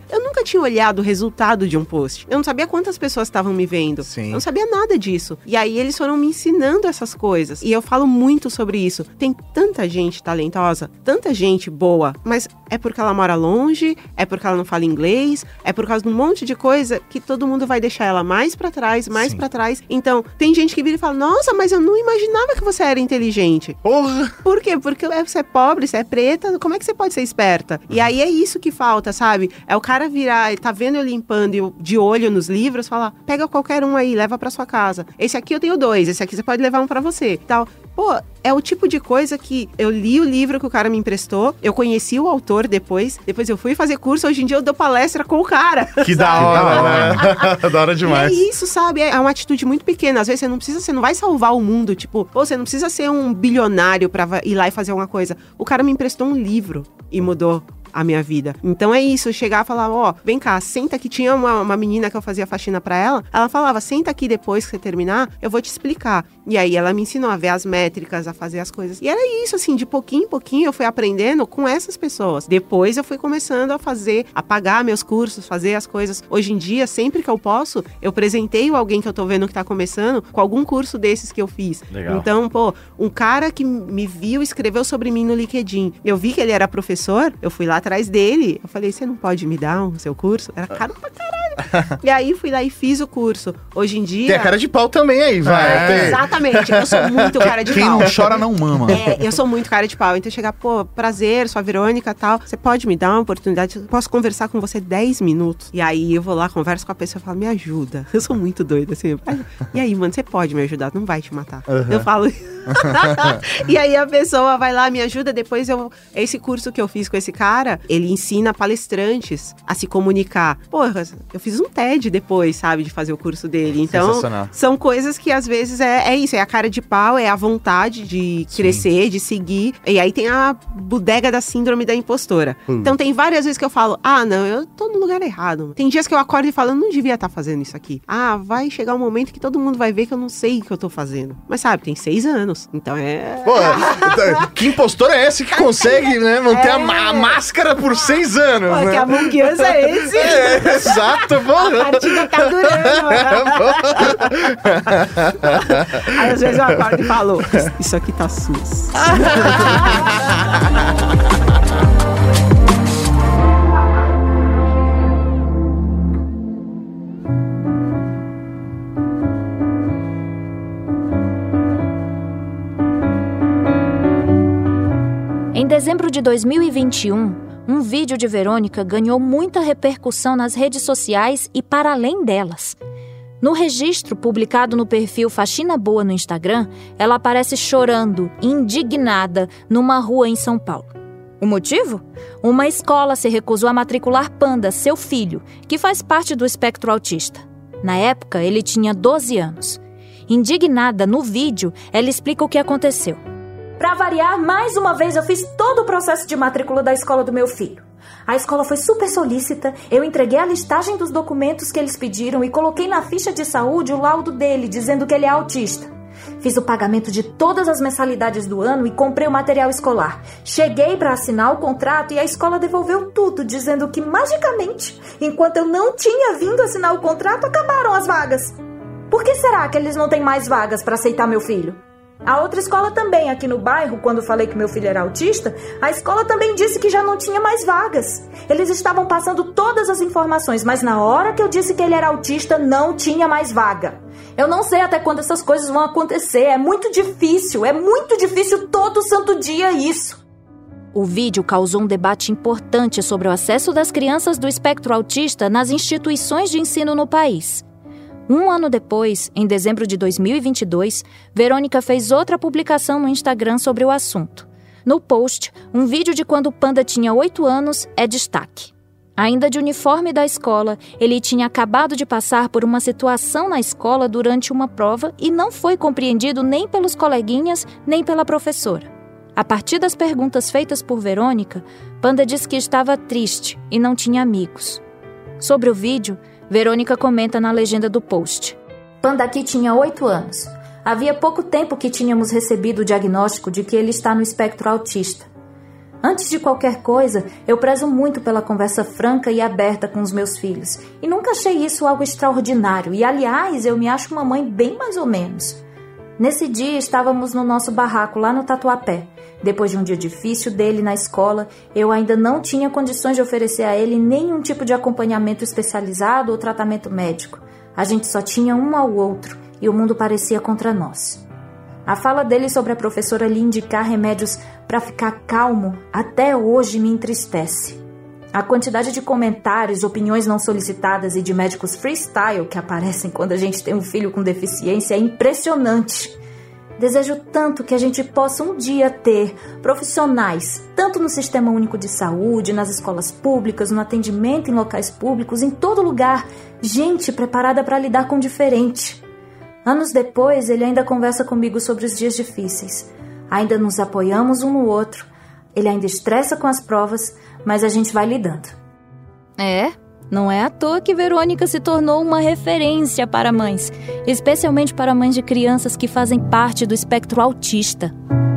tinha olhado o resultado de um post. Eu não sabia quantas pessoas estavam me vendo. Sim. Eu não sabia nada disso. E aí eles foram me ensinando essas coisas. E eu falo muito sobre isso. Tem tanta gente talentosa, tanta gente boa, mas é porque ela mora longe, é porque ela não fala inglês, é por causa de um monte de coisa que todo mundo vai deixar ela mais pra trás, mais pra trás. Então, tem gente que vira e fala, nossa, mas eu não imaginava que você era inteligente. Porra! Por quê? Porque você é pobre, você é preta, como é que você pode ser esperta? E aí é isso que falta, sabe? É o cara virar, ele tá vendo eu limpando de olho nos livros, falar, pega qualquer um aí, leva pra sua casa. Esse aqui eu tenho 2, esse aqui você pode levar um pra você, tal. Pô, é o tipo de coisa que eu li o livro que o cara me emprestou, eu conheci o autor depois eu fui fazer curso, hoje em dia eu dou palestra com o cara. Que da hora, né? Da hora demais. E é isso, sabe? É uma atitude muito pequena. Às vezes você não vai salvar o mundo, tipo, pô, você não precisa ser um bilionário pra ir lá e fazer alguma coisa. O cara me emprestou um livro e mudou a minha vida. Então é isso, chegar e falar, ó, vem cá, senta aqui. Tinha uma menina que eu fazia faxina pra ela falava, senta aqui depois que você terminar, eu vou te explicar. E aí ela me ensinou a ver as métricas, a fazer as coisas. E era isso, assim, de pouquinho em pouquinho eu fui aprendendo com essas pessoas. Depois eu fui começando a pagar meus cursos, fazer as coisas. Hoje em dia, sempre que eu posso, eu presenteio alguém que eu tô vendo que tá começando com algum curso desses que eu fiz. Legal. Então, pô, um cara que me viu, escreveu sobre mim no LinkedIn. Eu vi que ele era professor, eu fui lá atrás dele. Eu falei, você não pode me dar o seu curso? Era caro pra caralho. E aí fui lá e fiz o curso. Hoje em dia... Tem a cara de pau também aí, vai. Exatamente, eu sou muito cara de Quem pau. não chora não mama. Eu sou muito cara de pau. Então chegar, pô, prazer, sou a Verônica e tal. Você pode me dar uma oportunidade? Eu posso conversar com você 10 minutos? E aí eu vou lá, converso com a pessoa e falo, me ajuda. Eu sou muito doida, assim. E aí, mano, você pode me ajudar? Não vai te matar. Eu falo... E aí a pessoa vai lá, me ajuda. Depois esse curso que eu fiz com esse cara, ele ensina palestrantes a se comunicar. Porra, eu fiz um TED depois, sabe, de fazer o curso dele. Então, são coisas que às vezes é isso, é a cara de pau, é a vontade de crescer, de seguir. E aí tem a bodega da síndrome da impostora. Então tem várias vezes que eu falo, não, eu tô no lugar errado. Tem dias que eu acordo e falo, eu não devia estar fazendo isso aqui. Vai chegar um momento que todo mundo vai ver que eu não sei o que eu tô fazendo. Mas sabe, tem 6 anos. Então é... Pô, que impostor é esse que consegue, né, manter a máscara por 6 anos, pô, né? Que Among Us é esse? Exato, pô. A partida tá durando. Aí às vezes eu acordo e falo, isso aqui tá sus. Em dezembro de 2021, um vídeo de Verônica ganhou muita repercussão nas redes sociais e para além delas. No registro publicado no perfil Faxina Boa no Instagram, ela aparece chorando, indignada, numa rua em São Paulo. O motivo? Uma escola se recusou a matricular Panda, seu filho, que faz parte do espectro autista. Na época, ele tinha 12 anos. Indignada, no vídeo, ela explica o que aconteceu. Para variar, mais uma vez eu fiz todo o processo de matrícula da escola do meu filho. A escola foi super solícita, eu entreguei a listagem dos documentos que eles pediram e coloquei na ficha de saúde o laudo dele, dizendo que ele é autista. Fiz o pagamento de todas as mensalidades do ano e comprei o material escolar. Cheguei para assinar o contrato e a escola devolveu tudo, dizendo que, magicamente, enquanto eu não tinha vindo assinar o contrato, acabaram as vagas. Por que será que eles não têm mais vagas para aceitar meu filho? A outra escola também, aqui no bairro, quando falei que meu filho era autista, a escola também disse que já não tinha mais vagas. Eles estavam passando todas as informações, mas na hora que eu disse que ele era autista, não tinha mais vaga. Eu não sei até quando essas coisas vão acontecer, é muito difícil todo santo dia isso. O vídeo causou um debate importante sobre o acesso das crianças do espectro autista nas instituições de ensino no país. Um ano depois, em dezembro de 2022, Verônica fez outra publicação no Instagram sobre o assunto. No post, um vídeo de quando o Panda tinha 8 anos é destaque. Ainda de uniforme da escola, ele tinha acabado de passar por uma situação na escola durante uma prova e não foi compreendido nem pelos coleguinhas, nem pela professora. A partir das perguntas feitas por Verônica, Panda disse que estava triste e não tinha amigos. Sobre o vídeo, Verônica comenta na legenda do post. Panda aqui tinha 8 anos. Havia pouco tempo que tínhamos recebido o diagnóstico de que ele está no espectro autista. Antes de qualquer coisa, eu prezo muito pela conversa franca e aberta com os meus filhos. E nunca achei isso algo extraordinário. E, aliás, eu me acho uma mãe bem mais ou menos. Nesse dia, estávamos no nosso barraco lá no Tatuapé. Depois de um dia difícil dele na escola, eu ainda não tinha condições de oferecer a ele nenhum tipo de acompanhamento especializado ou tratamento médico. A gente só tinha um ao outro e o mundo parecia contra nós. A fala dele sobre a professora lhe indicar remédios para ficar calmo até hoje me entristece. A quantidade de comentários, opiniões não solicitadas e de médicos freestyle que aparecem quando a gente tem um filho com deficiência é impressionante. Desejo tanto que a gente possa um dia ter profissionais, tanto no Sistema Único de Saúde, nas escolas públicas, no atendimento em locais públicos, em todo lugar, gente preparada para lidar com o diferente. Anos depois, ele ainda conversa comigo sobre os dias difíceis. Ainda nos apoiamos um no outro. Ele ainda estressa com as provas, mas a gente vai lidando. Não é à toa que Verônica se tornou uma referência para mães, especialmente para mães de crianças que fazem parte do espectro autista.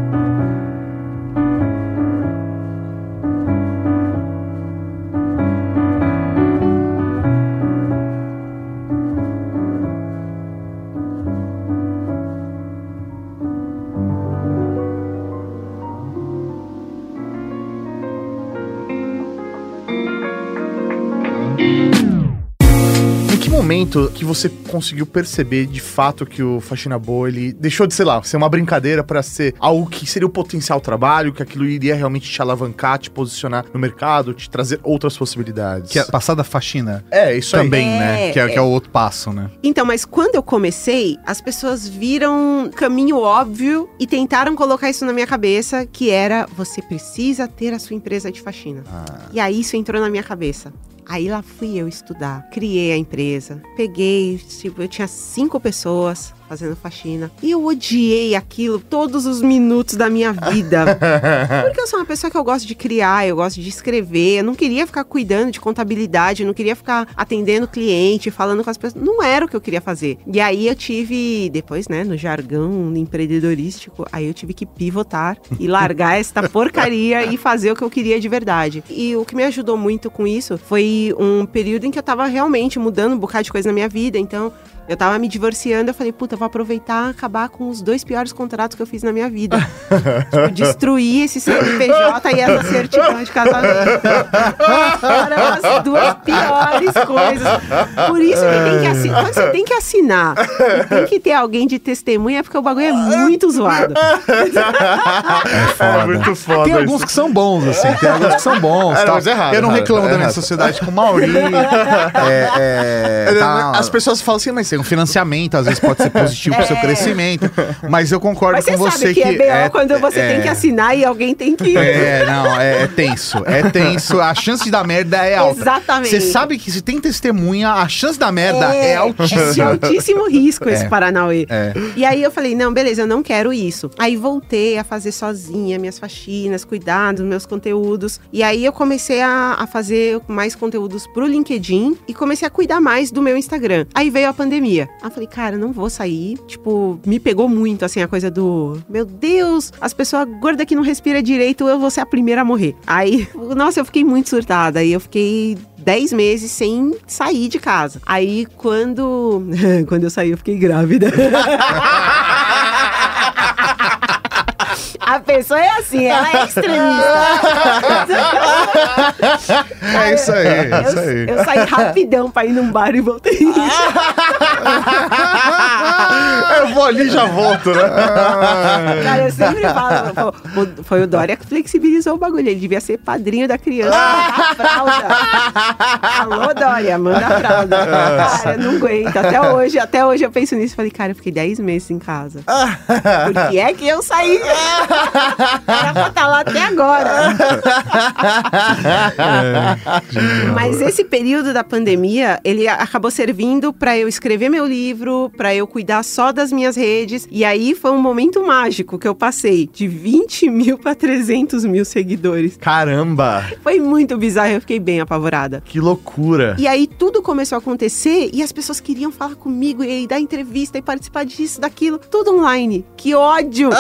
Momento que você conseguiu perceber de fato que o Faxina Boa, ele deixou de, sei lá, ser uma brincadeira pra ser algo que seria o potencial trabalho, que aquilo iria realmente te alavancar, te posicionar no mercado, te trazer outras possibilidades? Que é passar da faxina. Isso aí. Também, né? Que é o outro passo, né? Então, mas quando eu comecei, as pessoas viram um caminho óbvio e tentaram colocar isso na minha cabeça, que era, você precisa ter a sua empresa de faxina. E aí isso entrou na minha cabeça. Aí lá fui eu estudar, criei a empresa, peguei, eu tinha 5 pessoas fazendo faxina. E eu odiei aquilo todos os minutos da minha vida. Porque eu sou uma pessoa que eu gosto de criar, eu gosto de escrever. Eu não queria ficar cuidando de contabilidade, eu não queria ficar atendendo cliente, falando com as pessoas. Não era o que eu queria fazer. E aí eu tive, depois, né, no jargão empreendedorístico, aí eu tive que pivotar e largar esta porcaria e fazer o que eu queria de verdade. E o que me ajudou muito com isso foi um período em que eu tava realmente mudando um bocado de coisa na minha vida. Então, eu tava me divorciando, eu falei, puta, eu vou aproveitar e acabar com os 2 piores contratos que eu fiz na minha vida. Tipo, destruir esse CNPJ e essa certidão de casamento. Eram as 2 piores coisas. Por isso que tem que assinar. Quando você tem que assinar, tem que ter alguém de testemunha, porque o bagulho é muito zoado. Foda. Muito foda. Tem alguns que são bons, assim. Tem alguns que são bons. Tal. Mas é errado, eu não reclamo da minha errado. sociedade com o Mauri. As pessoas falam assim, mas Tem um financiamento, às vezes pode ser positivo pro seu crescimento. Mas eu concordo Mas com você você sabe que é BO quando você tem que é, assinar e alguém tem que... É tenso. É tenso. A chance de dar merda é alta. Exatamente. Você sabe que se tem testemunha, a chance da merda é de altíssima. altíssimo risco esse Paranauê. É. E aí eu falei, não, beleza, eu não quero isso. Aí voltei a fazer sozinha minhas faxinas, cuidar dos meus conteúdos. E aí eu comecei a fazer mais conteúdos pro LinkedIn e comecei a cuidar mais do meu Instagram. Aí veio a pandemia. Aí eu falei, cara, não vou sair. Tipo, me pegou muito, assim, a coisa do... Meu Deus, as pessoas gordas que não respiram direito, eu vou ser a primeira a morrer. Aí, nossa, eu fiquei muito surtada. Aí eu fiquei 10 meses sem sair de casa. Aí, quando eu saí, eu fiquei grávida. A pessoa é assim, ela é extremista. É isso aí, é isso aí. Eu saí rapidão pra ir num bar e voltei. eu vou ali e já volto, né? Cara, eu sempre falo, foi o Dória que flexibilizou o bagulho. Ele devia ser padrinho da criança, a fralda. Alô, Dória, manda a fralda. Cara, eu não aguento. Até hoje eu penso nisso. Falei, cara, eu fiquei 10 meses em casa. Por que é que eu saí? Era pra estar lá até agora. Mas esse período da pandemia, ele acabou servindo pra eu escrever meu livro, pra eu cuidar só das minhas redes. E aí foi um momento mágico que eu passei de 20 mil pra 300 mil seguidores. Caramba! Foi muito bizarro, eu fiquei bem apavorada. Que loucura! E aí tudo começou a acontecer e as pessoas queriam falar comigo e dar entrevista e participar disso, daquilo, tudo online. Que ódio!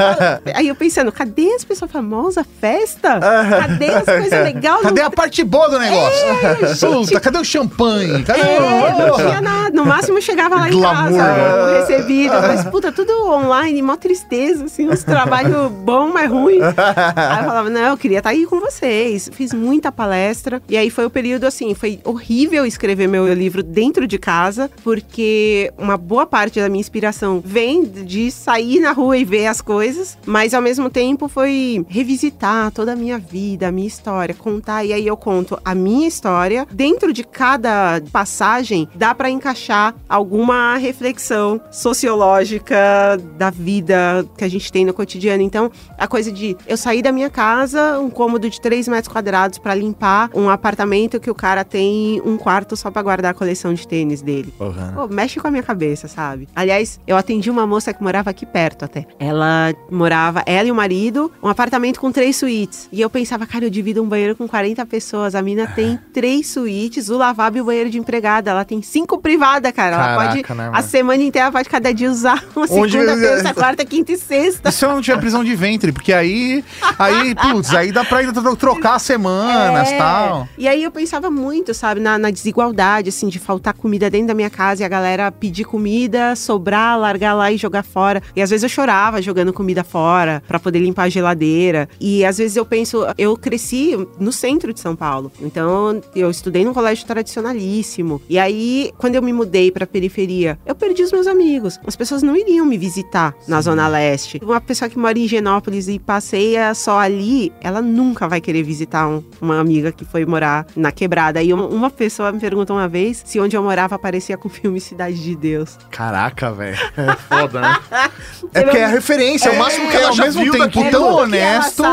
Aí eu pensando, cadê as pessoas famosas? Festa? Cadê as coisas legais? Cadê a parte boa do negócio? Puta, cadê o champanhe? Cadê Não tinha nada. No máximo eu chegava lá em Glamour, casa, recebido. Mas, puta, tudo online, mó tristeza, assim, uns trabalhos bons, mas ruins. Aí eu falava, não, eu queria estar aí com vocês. Fiz muita palestra. E aí foi o período, assim, foi horrível escrever meu livro dentro de casa, porque uma boa parte da minha inspiração vem de sair na rua e ver as coisas, mas ao mesmo tempo foi revisitar toda a minha vida, a minha história, contar. E aí eu conto a minha história. Dentro de cada passagem, dá pra encaixar alguma reflexão sociológica da vida que a gente tem no cotidiano. Então, a coisa de eu sair da minha casa, um cômodo de 3 metros quadrados pra limpar um apartamento que o cara tem um quarto só pra guardar a coleção de tênis dele. Pô, mexe com a minha cabeça, sabe? Aliás, eu atendi uma moça que morava aqui perto até. Ela e o marido, um apartamento com 3 suítes. E eu pensava, cara, eu divido um banheiro com 40 pessoas. A mina tem 3 suítes, o lavabo e o banheiro de empregada. Ela tem 5 privadas, cara. Ela pode, né, a semana inteira, pode cada dia usar uma segunda, terça, quarta, quinta e sexta. E se eu não tiver prisão de ventre? Porque aí putz, aí dá pra ainda trocar semanas e tal. E aí eu pensava muito, sabe, na desigualdade, assim, de faltar comida dentro da minha casa e a galera pedir comida, sobrar, largar lá e jogar fora. E às vezes eu chorava jogando comida fora pra poder limpar a geladeira. E às vezes eu penso, eu cresci no centro de São Paulo. Então eu estudei num colégio tradicionalíssimo. E aí, quando eu me mudei pra periferia, eu perdi os meus amigos. As pessoas não iriam me visitar na Zona Leste. Uma pessoa que mora em Higienópolis e passeia só ali, ela nunca vai querer visitar uma amiga que foi morar na Quebrada. E uma pessoa me perguntou uma vez se onde eu morava parecia com o filme Cidade de Deus. Caraca, velho. É foda, né? É porque é a referência, é o máximo que ela ao já mesmo viu tempo daqui. tão honesto.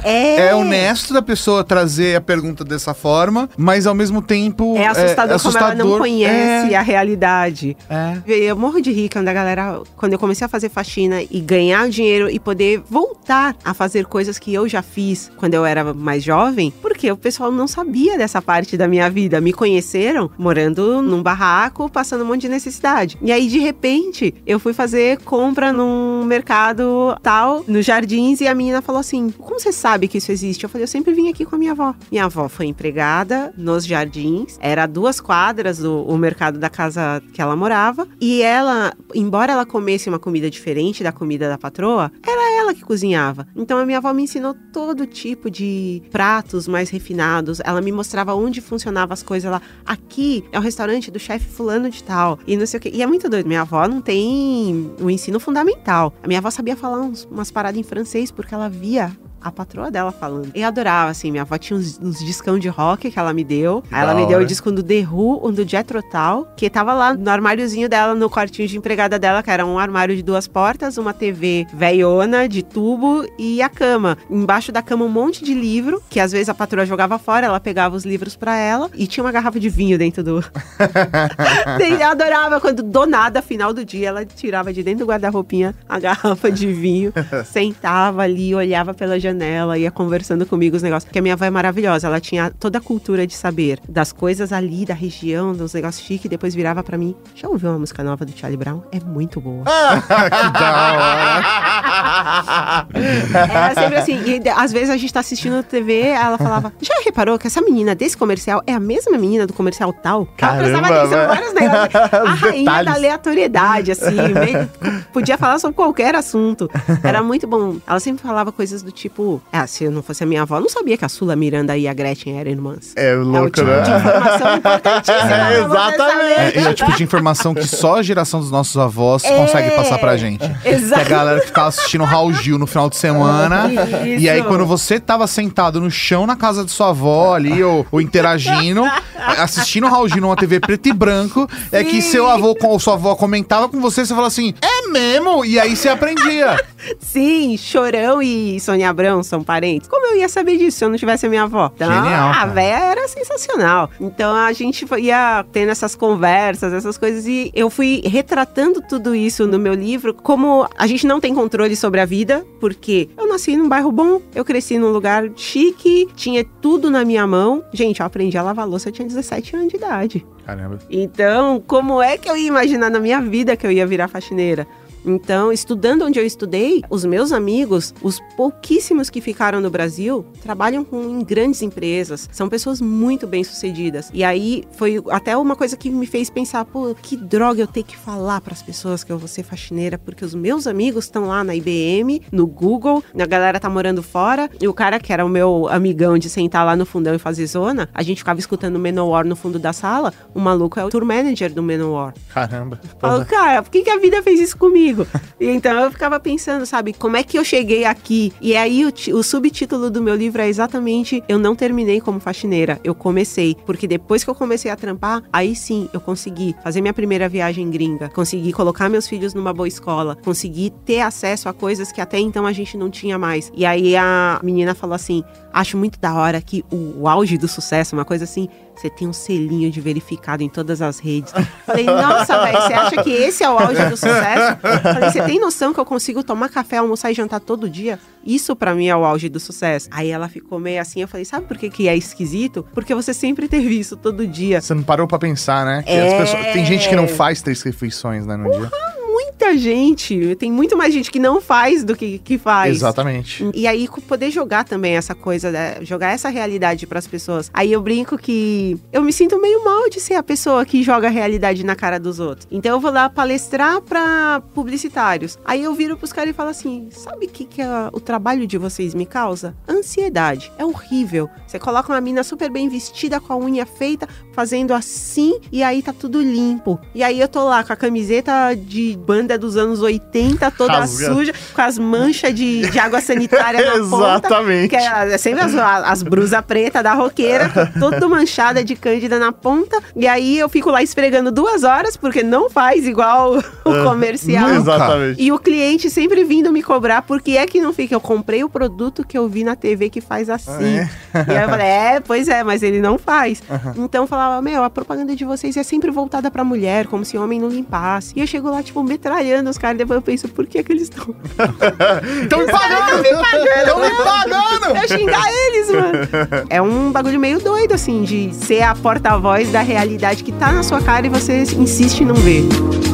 É honesto da pessoa trazer a pergunta dessa forma, mas ao mesmo tempo é assustador como ela não conhece a realidade. Eu morro de rir quando a galera, quando eu comecei a fazer faxina e ganhar dinheiro e poder voltar a fazer coisas que eu já fiz quando eu era mais jovem, porque o pessoal não sabia dessa parte da minha vida. Me conheceram morando num barraco, passando um monte de necessidade. E aí, de repente, eu fui fazer compra num mercado tal, nos Jardins, e a menina falou assim, como você sabe que isso existe? Eu falei, eu sempre vim aqui com a minha avó. Minha avó foi empregada nos Jardins, era 2 quadras o mercado da casa que ela morava, e ela, embora ela comesse uma comida diferente da comida da patroa, era ela que cozinhava. Então a minha avó me ensinou todo tipo de pratos mais refinados, ela me mostrava onde funcionavam as coisas lá. Aqui é o restaurante do chefe fulano de tal, e não sei o quê. E é muito doido, minha avó não tem o ensino fundamental. A minha avó sabia falar umas paradas em francês, porque ela via a patroa dela falando. Eu adorava, assim, minha avó tinha uns discão de rock que ela me deu. Aí ela me deu o disco do The Who, um do Jethro Tull, que tava lá no armáriozinho dela, no quartinho de empregada dela, que era um armário de 2 portas, uma TV velhona, de tubo, e a cama. Embaixo da cama um monte de livro, que às vezes a patroa jogava fora, ela pegava os livros pra ela, e tinha uma garrafa de vinho dentro do... Eu adorava quando, do nada, final do dia, ela tirava de dentro do guarda-roupinha a garrafa de vinho, sentava ali, olhava pela janela, ia conversando comigo os negócios. Porque a minha avó é maravilhosa, ela tinha toda a cultura de saber das coisas ali, da região, dos negócios chiques, e depois virava pra mim, já ouviu uma música nova do Charlie Brown? É muito boa. Que da hora. Era sempre assim, e às vezes a gente tá assistindo TV, ela falava, já reparou que essa menina desse comercial é a mesma menina do comercial tal? Caramba, ela prestava atenção em vários negócios. A rainha detalhes. da aleatoriedade, assim, podia falar sobre qualquer assunto. Era muito bom. Ela sempre falava coisas do tipo, se eu não fosse a minha avó, eu não sabia que a Sula Miranda e a Gretchen eram irmãs. É louco, o tipo né? de informação importantíssima. Exatamente. É o tipo de informação que só a geração dos nossos avós consegue passar pra gente. Exato. Que a galera que ficava assistindo Raul Gil no final de semana. Isso. E aí, quando você tava sentado no chão na casa de sua avó ali, ou interagindo, assistindo Raul Gil numa TV preto e branco, é que seu avô ou sua avó comentava com você, você falava assim, é mesmo? E aí você aprendia. Sim, Chorão e Sônia Abrão são parentes. Como eu ia saber disso se eu não tivesse a minha avó? Então, Genial, a cara. véia era sensacional. Então, a gente ia tendo essas conversas, essas coisas, e eu fui retratando tudo isso no meu livro, como a gente não tem controle sobre a vida, porque eu nasci num bairro bom, eu cresci num lugar chique, tinha tudo na minha mão. Gente, eu aprendi a lavar louça, eu tinha 17 anos de idade. Caramba. Então, como é que eu ia imaginar na minha vida que eu ia virar faxineira? Então, estudando onde eu estudei, os meus amigos, os pouquíssimos que ficaram no Brasil, trabalham em grandes empresas. São pessoas muito bem-sucedidas. E aí, foi até uma coisa que me fez pensar, pô, que droga eu ter que falar para as pessoas que eu vou ser faxineira, porque os meus amigos estão lá na IBM, no Google, a galera tá morando fora, e o cara que era o meu amigão de sentar lá no fundão e fazer zona, a gente ficava escutando o Manowar no fundo da sala, o maluco é o tour manager do Manowar. Caramba. Falo, cara, por que a vida fez isso comigo? E então eu ficava pensando, sabe, como é que eu cheguei aqui? E aí o subtítulo do meu livro é exatamente: eu não terminei como faxineira, eu comecei. Porque depois que eu comecei a trampar, aí sim eu consegui fazer minha primeira viagem gringa, consegui colocar meus filhos numa boa escola, consegui ter acesso a coisas que até então a gente não tinha mais. E aí a menina falou assim: acho muito da hora que o auge do sucesso, uma coisa assim, você tem um selinho de verificado em todas as redes. Falei, nossa, velho, você acha que esse é o auge do sucesso? Falei, você tem noção que eu consigo tomar café, almoçar e jantar todo dia? Isso pra mim é o auge do sucesso. Aí ela ficou meio assim, eu falei, sabe por que é esquisito? Porque você sempre teve isso todo dia. Você não parou pra pensar, né? Que as pessoas... Tem gente que não faz 3 refeições, né, no dia. Muita gente, tem muito mais gente que não faz do que faz. Exatamente. E aí poder jogar também essa coisa, né? Jogar essa realidade pras pessoas. Aí eu brinco que eu me sinto meio mal de ser a pessoa que joga a realidade na cara dos outros. Então eu vou lá palestrar pra publicitários. Aí eu viro pros caras e falo assim, sabe o que o trabalho de vocês me causa? Ansiedade. É horrível. Você coloca uma mina super bem vestida, com a unha feita, fazendo assim, e aí tá tudo limpo. E aí eu tô lá com a camiseta de banda dos anos 80, toda Rasga. suja, com as manchas de água sanitária na ponta. Exatamente. Que é sempre as brusas pretas da roqueira, toda manchada de cândida na ponta. E aí eu fico lá esfregando 2 horas, porque não faz igual o comercial. Exatamente. E o cliente sempre vindo me cobrar, porque é que não fica. Eu comprei o produto que eu vi na TV que faz assim. E aí eu falei, pois é, mas ele não faz. Então eu falava, a propaganda de vocês é sempre voltada pra mulher, como se homem não limpasse. E eu chego lá, tipo, metralhando os caras, depois eu penso, por que eles estão... Estão me pagando! Estão me pagando! Eu xingar eles, mano. É um bagulho meio doido, assim, de ser a porta-voz da realidade que tá na sua cara e você insiste em não ver.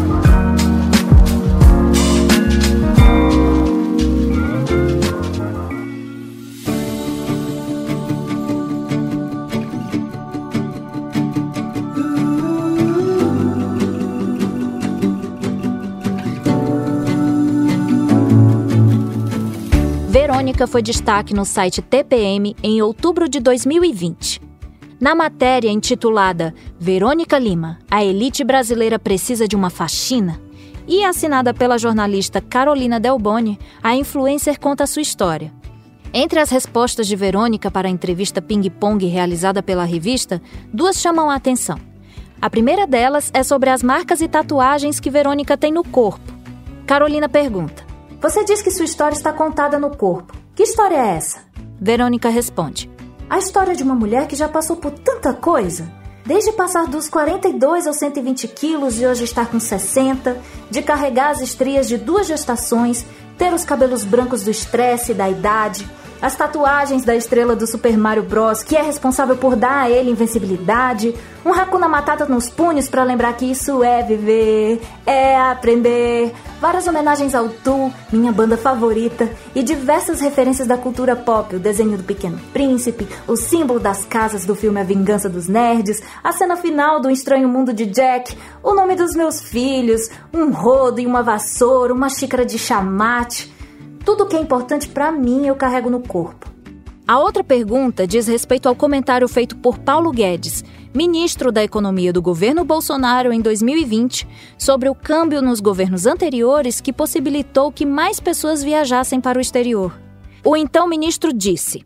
Verônica foi destaque no site TPM em outubro de 2020. Na matéria intitulada Verônica Lima, a elite brasileira precisa de uma faxina, e assinada pela jornalista Carolina Delboni, a influencer conta sua história. Entre as respostas de Verônica para a entrevista ping-pong realizada pela revista, 2 chamam a atenção. A primeira delas é sobre as marcas e tatuagens que Verônica tem no corpo. Carolina pergunta: você diz que sua história está contada no corpo. Que história é essa? Verônica responde: a história de uma mulher que já passou por tanta coisa. Desde passar dos 42 aos 120 quilos e hoje estar com 60, de carregar as estrias de 2 gestações, ter os cabelos brancos do estresse e da idade, as tatuagens da estrela do Super Mario Bros, que é responsável por dar a ele invencibilidade, um Hakuna Matata nos punhos para lembrar que isso é viver, é aprender, várias homenagens ao Tu, minha banda favorita, e diversas referências da cultura pop, o desenho do Pequeno Príncipe, o símbolo das casas do filme A Vingança dos Nerds, a cena final do Estranho Mundo de Jack, o nome dos meus filhos, um rodo e uma vassoura, uma xícara de chamate. Tudo que é importante pra mim eu carrego no corpo. A outra pergunta diz respeito ao comentário feito por Paulo Guedes, ministro da Economia do governo Bolsonaro em 2020, sobre o câmbio nos governos anteriores que possibilitou que mais pessoas viajassem para o exterior. O então ministro disse: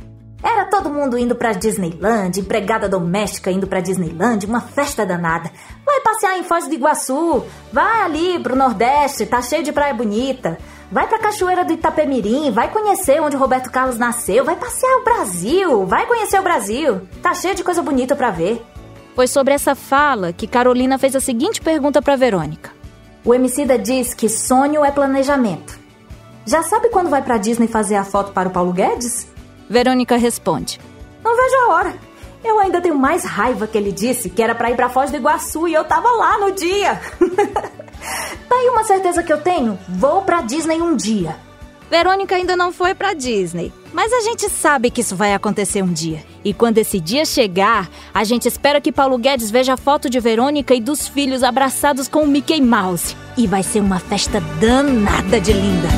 era todo mundo indo pra Disneyland, empregada doméstica indo pra Disneyland, uma festa danada. Vai passear em Foz do Iguaçu, vai ali pro Nordeste, tá cheio de praia bonita. Vai pra Cachoeira do Itapemirim, vai conhecer onde o Roberto Carlos nasceu, vai passear o Brasil, vai conhecer o Brasil. Tá cheio de coisa bonita pra ver. Foi sobre essa fala que Carolina fez a seguinte pergunta pra Verônica. O Emicida diz que sonho é planejamento. Já sabe quando vai pra Disney fazer a foto para o Paulo Guedes? Verônica responde. Não vejo a hora. Eu ainda tenho mais raiva que ele disse que era pra ir pra Foz do Iguaçu e eu tava lá no dia. Tá aí uma certeza que eu tenho? Vou pra Disney um dia. Verônica ainda não foi pra Disney, mas a gente sabe que isso vai acontecer um dia. E quando esse dia chegar, a gente espera que Paulo Guedes veja a foto de Verônica e dos filhos abraçados com o Mickey Mouse. E vai ser uma festa danada de linda.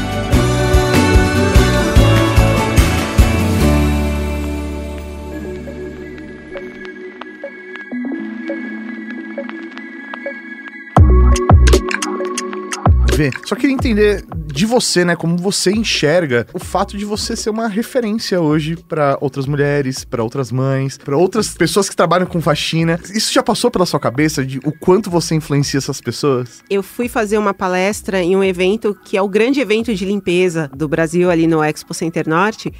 Só queria entender de você, né, como você enxerga o fato de você ser uma referência hoje pra outras mulheres, pra outras mães, pra outras pessoas que trabalham com faxina. Isso já passou pela sua cabeça de o quanto você influencia essas pessoas? Eu fui fazer uma palestra em um evento que é o grande evento de limpeza do Brasil ali no Expo Center Norte,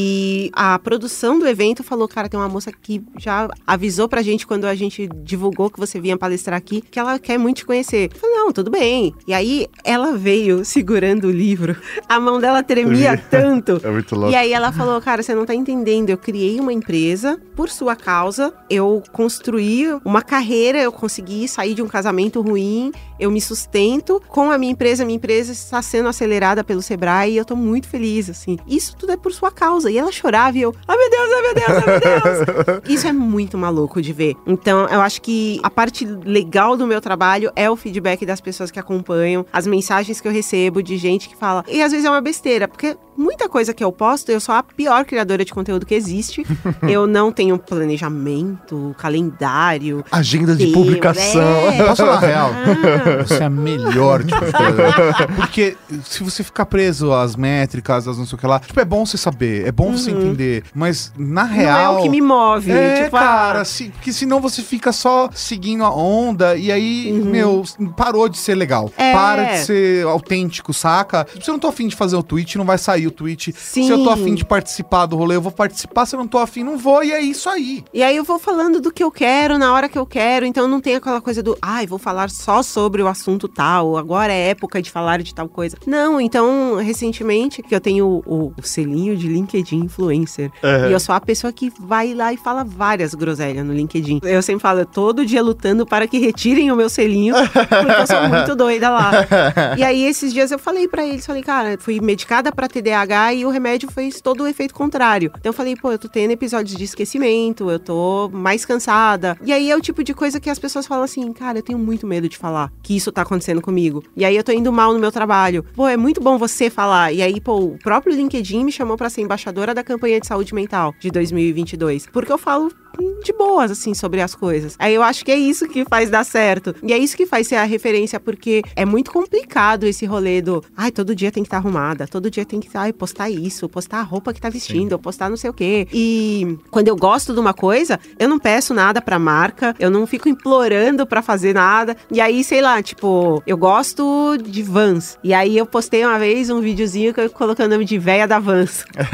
e a produção do evento falou, cara, tem uma moça que já avisou pra gente quando a gente divulgou que você vinha palestrar aqui, que ela quer muito te conhecer. Eu falei, não, tudo bem. E aí ela veio segurando o livro, a mão dela tremia tanto. É muito louco. E aí ela falou, cara, você não tá entendendo, eu criei uma empresa por sua causa, eu construí uma carreira, eu consegui sair de um casamento ruim, eu me sustento com a minha empresa está sendo acelerada pelo Sebrae e eu tô muito feliz, assim. Isso tudo é por sua causa. E ela chorava e eu, ai meu Deus, ai meu Deus, ai meu Deus. Isso é muito maluco de ver. Então, eu acho que a parte legal do meu trabalho é o feedback das pessoas que acompanham, as mensagens que eu recebo de gente que fala. E às vezes é uma besteira, porque muita coisa que eu posto, eu sou a pior criadora de conteúdo que existe. Eu não tenho planejamento, calendário, agenda de publicação. Posso falar a real? Você é a melhor tipo de coisa. Porque se você ficar preso às métricas, às não sei o que lá, tipo, é bom você saber, é bom você entender, mas na real... Não é o que me move. Tipo, cara, porque senão você fica só seguindo a onda e aí, meu, parou de ser legal. Para de ser autêntico, saca? Se eu não tô afim de fazer o tweet, não vai sair o tweet. Sim. Se eu tô afim de participar do rolê, eu vou participar. Se eu não tô afim, não vou. E é isso aí. E aí eu vou falando do que eu quero, na hora que eu quero. Então não tem aquela coisa do, vou falar só sobre o assunto tal. Agora é época de falar de tal coisa. Não, então, recentemente, que eu tenho o selinho de LinkedIn Influencer. E eu sou a pessoa que vai lá e fala várias groselhas no LinkedIn. Eu sempre falo, todo dia lutando para que retirem o meu selinho, porque eu sou muito doida lá. E aí, esses dias eu falei pra eles, cara, fui medicada pra TDAH e o remédio fez todo o efeito contrário. Então eu falei, eu tô tendo episódios de esquecimento, eu tô mais cansada. E aí é o tipo de coisa que as pessoas falam assim, cara, eu tenho muito medo de falar que isso tá acontecendo comigo. E aí eu tô indo mal no meu trabalho. É muito bom você falar. E aí, o próprio LinkedIn me chamou pra ser embaixadora da campanha de saúde mental de 2022. Porque eu falo de boas, assim, sobre as coisas. Aí eu acho que é isso que faz dar certo. E é isso que faz ser a referência, porque é muito complicado esse rolê do, todo dia tem que estar arrumada, todo dia tem que postar isso, postar a roupa que tá vestindo, postar não sei o quê. E quando eu gosto de uma coisa, eu não peço nada pra marca, eu não fico implorando pra fazer nada. E aí, sei lá, eu gosto de Vans. E aí eu postei uma vez um videozinho que eu colocando o nome de véia da Vans. E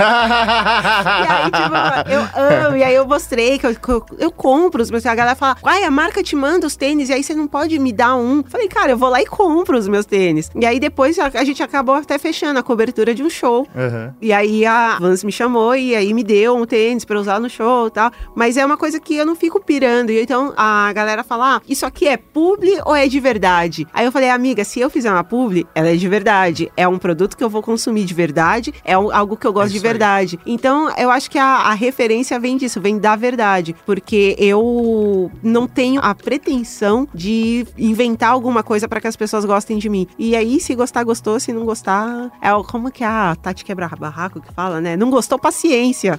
aí, eu amo. E aí eu mostrei que eu compro os meus. A galera fala, a marca te manda os tênis, e aí você não pode me dar um. Falei, cara, eu vou lá e compro os meus tênis. E aí depois a gente acabou até fechando a cobertura de um show. E aí a Vans me chamou e aí me deu um tênis pra usar no show e tal. Mas é uma coisa que eu não fico pirando. E então a galera fala, isso aqui é publi ou é de verdade? Aí eu falei, amiga, se eu fizer uma publi, ela é de verdade. É um produto que eu vou consumir de verdade, é algo que eu gosto de verdade. Então eu acho que a referência vem disso, vem da verdade. Porque eu não tenho a pretensão de inventar alguma coisa pra que as pessoas gostem de mim. E aí, se gostar, gostou. Se não gostar, como que é a Tati Quebra-Barraco que fala, né? Não gostou, paciência.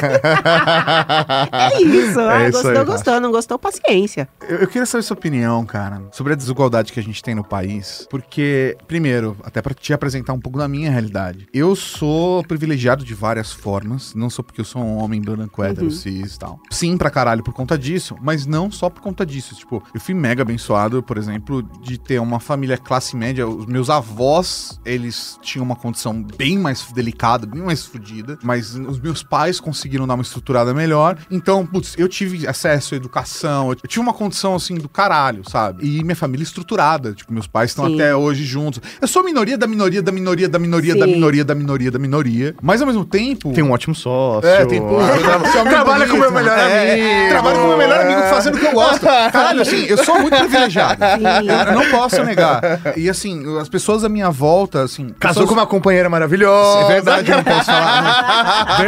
É isso. Gostou. Não gostou, paciência. Eu queria saber sua opinião, cara, sobre a desigualdade que a gente tem no país. Porque, primeiro, até pra te apresentar um pouco da minha realidade. Eu sou privilegiado de várias formas. Não só porque eu sou um homem branco, hétero, cis e tal. sim pra caralho por conta disso, mas não só por conta disso. Tipo, eu fui mega abençoado, por exemplo, de ter uma família classe média. Os meus avós, eles tinham uma condição bem mais delicada, bem mais fodida, mas os meus pais conseguiram dar uma estruturada melhor. Então, putz, eu tive acesso à educação, eu tive uma condição, assim, do caralho, sabe? E minha família estruturada, tipo, meus pais estão até hoje juntos. Eu sou minoria da minoria da minoria da minoria da minoria da minoria da minoria, mas ao mesmo tempo... Tem um ótimo sócio. Trabalha com o meu melhor amigo. Trabalho com o meu melhor amigo fazendo o que eu gosto. Caralho, assim, eu sou muito privilegiado. Eu não posso negar. E assim, as pessoas à minha volta, assim... Casou com uma companheira maravilhosa. É verdade, eu não posso falar. Não.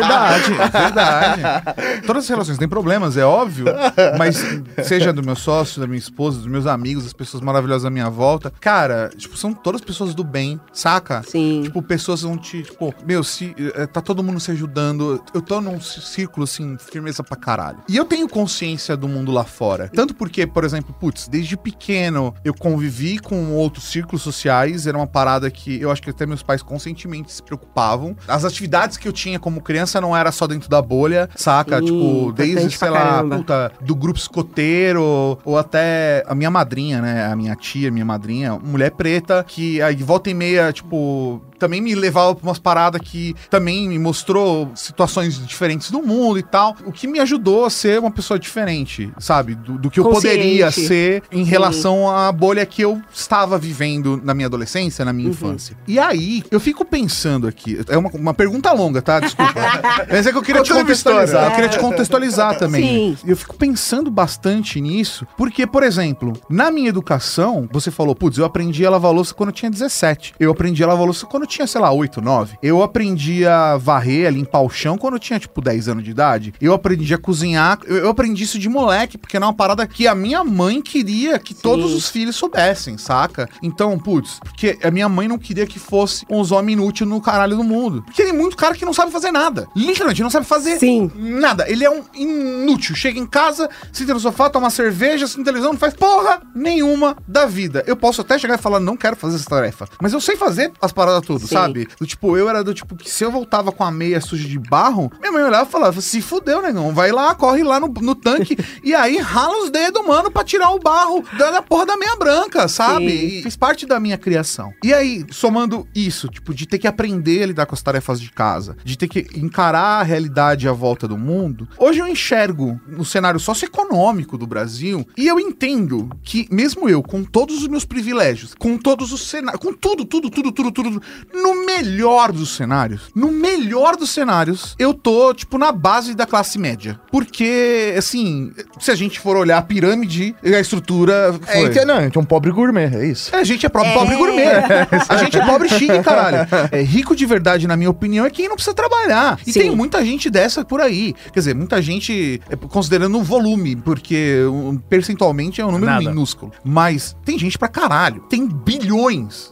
Verdade. Todas as relações têm problemas, é óbvio. Mas seja do meu sócio, da minha esposa, dos meus amigos, as pessoas maravilhosas à minha volta. Cara, tipo, são todas pessoas do bem, saca? Sim. Tipo, pessoas vão te... Tipo, meu, se tá todo mundo se ajudando. Eu tô num círculo, assim, firmeza pra caralho. E eu tenho consciência do mundo lá fora. Tanto porque, por exemplo, putz, desde pequeno eu convivi com outros círculos sociais. Era uma parada que eu acho que até meus pais conscientemente se preocupavam. As atividades que eu tinha como criança não era só dentro da bolha, saca? Tipo, desde, sei lá, puta, do grupo escoteiro, ou até a minha madrinha, né? A minha tia, minha madrinha, mulher preta, que aí volta e meia, tipo... também me levava pra umas paradas que também me mostrou situações diferentes do mundo e tal. O que me ajudou a ser uma pessoa diferente, sabe? Do que eu poderia ser em relação à bolha que eu estava vivendo na minha adolescência, na minha infância. E aí, eu fico pensando aqui, é uma pergunta longa, tá? Desculpa. Mas é que eu queria te contextualizar. Eu queria te contextualizar também. Sim. Eu fico pensando bastante nisso, porque, por exemplo, na minha educação, você falou, putz, eu aprendi a lavar louça quando eu tinha 17. Eu aprendi a lavar louça quando eu tinha, sei lá, 8, 9. Eu aprendi a varrer, a limpar o chão quando eu tinha, tipo, 10 anos de idade. Eu aprendi a cozinhar. Eu aprendi isso de moleque, porque era uma parada que a minha mãe queria que todos os filhos soubessem, saca? Então, putz, porque a minha mãe não queria que fosse uns homens inúteis no caralho do mundo. Porque tem muito cara que não sabe fazer nada. Literalmente, não sabe fazer nada. Ele é um inútil. Chega em casa, senta no sofá, toma cerveja, assiste televisão, não faz porra nenhuma da vida. Eu posso até chegar e falar, não quero fazer essa tarefa. Mas eu sei fazer as paradas tudo, sabe? Do tipo, eu era do tipo que se eu voltava com a meia suja de barro, minha mãe olhava e falava, se fudeu, negão, vai lá, corre lá no tanque e aí rala os dedos, mano, pra tirar o barro da porra da meia branca, sabe? E fez parte da minha criação. E aí, somando isso, tipo, de ter que aprender a lidar com as tarefas de casa, de ter que encarar a realidade à volta do mundo, hoje eu enxergo no cenário socioeconômico do Brasil e eu entendo que mesmo eu, com todos os meus privilégios, com todos os cenários, com tudo, no melhor dos cenários, eu tô, tipo, na base da classe média. Porque, assim, se a gente for olhar a pirâmide, a estrutura foi... Então pobre gourmet, é isso. A gente é pobre gourmet. A gente é pobre chique, caralho. Rico de verdade, na minha opinião, é quem não precisa trabalhar. E tem muita gente dessa por aí. Quer dizer, muita gente, considerando o volume, porque percentualmente é um número minúsculo. Mas tem gente pra caralho. Tem bilhões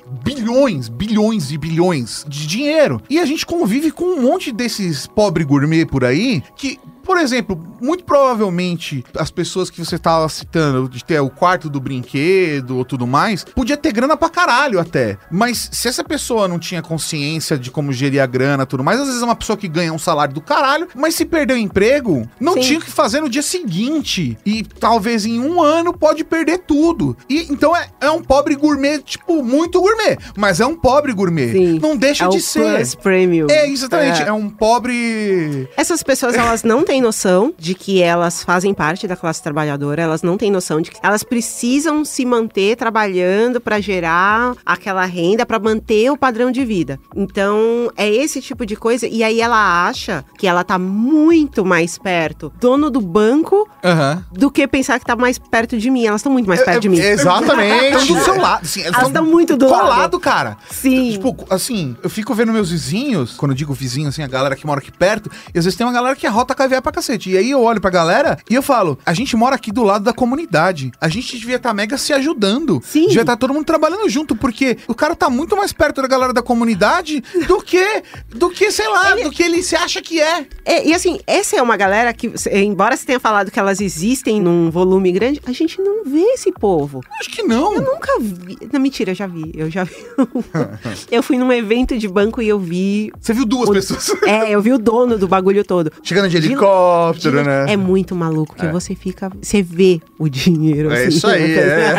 de dinheiro. E a gente convive com um monte desses pobre gourmet por aí que... Por exemplo, muito provavelmente as pessoas que você tava citando, de ter o quarto do brinquedo ou tudo mais, podia ter grana pra caralho até. Mas se essa pessoa não tinha consciência de como gerir a grana e tudo mais, às vezes é uma pessoa que ganha um salário do caralho, mas se perder o emprego, não tinha o que fazer no dia seguinte. E talvez em um ano pode perder tudo. E então é um pobre gourmet, tipo, muito gourmet. Mas é um pobre gourmet. Sim. Não deixa de ser. Plus premium. Exatamente. É um pobre... Essas pessoas, elas não têm noção de que elas fazem parte da classe trabalhadora, elas não têm noção de que elas precisam se manter trabalhando para gerar aquela renda, para manter o padrão de vida. Então, é esse tipo de coisa, e aí ela acha que ela tá muito mais perto, dono do banco, do que pensar que tá mais perto de mim. Elas estão muito mais perto de mim. Exatamente. Estão do seu lado. Assim, elas estão muito do lado, cara. Sim. Tipo, assim, eu fico vendo meus vizinhos, quando eu digo vizinho, assim, a galera que mora aqui perto, e às vezes tem uma galera que arrota caviar pra cacete. E aí eu olho pra galera e eu falo, a gente mora aqui do lado da comunidade. A gente devia estar mega se ajudando. Sim. Devia estar todo mundo trabalhando junto, porque o cara tá muito mais perto da galera da comunidade do que sei lá, do que ele se acha que é. E assim, essa é uma galera que, embora você tenha falado que elas existem num volume grande, a gente não vê esse povo. Acho que não. Eu nunca vi. Não, mentira, eu já vi. Eu fui num evento de banco e eu vi... Você viu duas pessoas? Eu vi o dono do bagulho todo. Chegando de helicóptero, né? É muito maluco que você fica... Você vê o dinheiro. É assim, isso aí,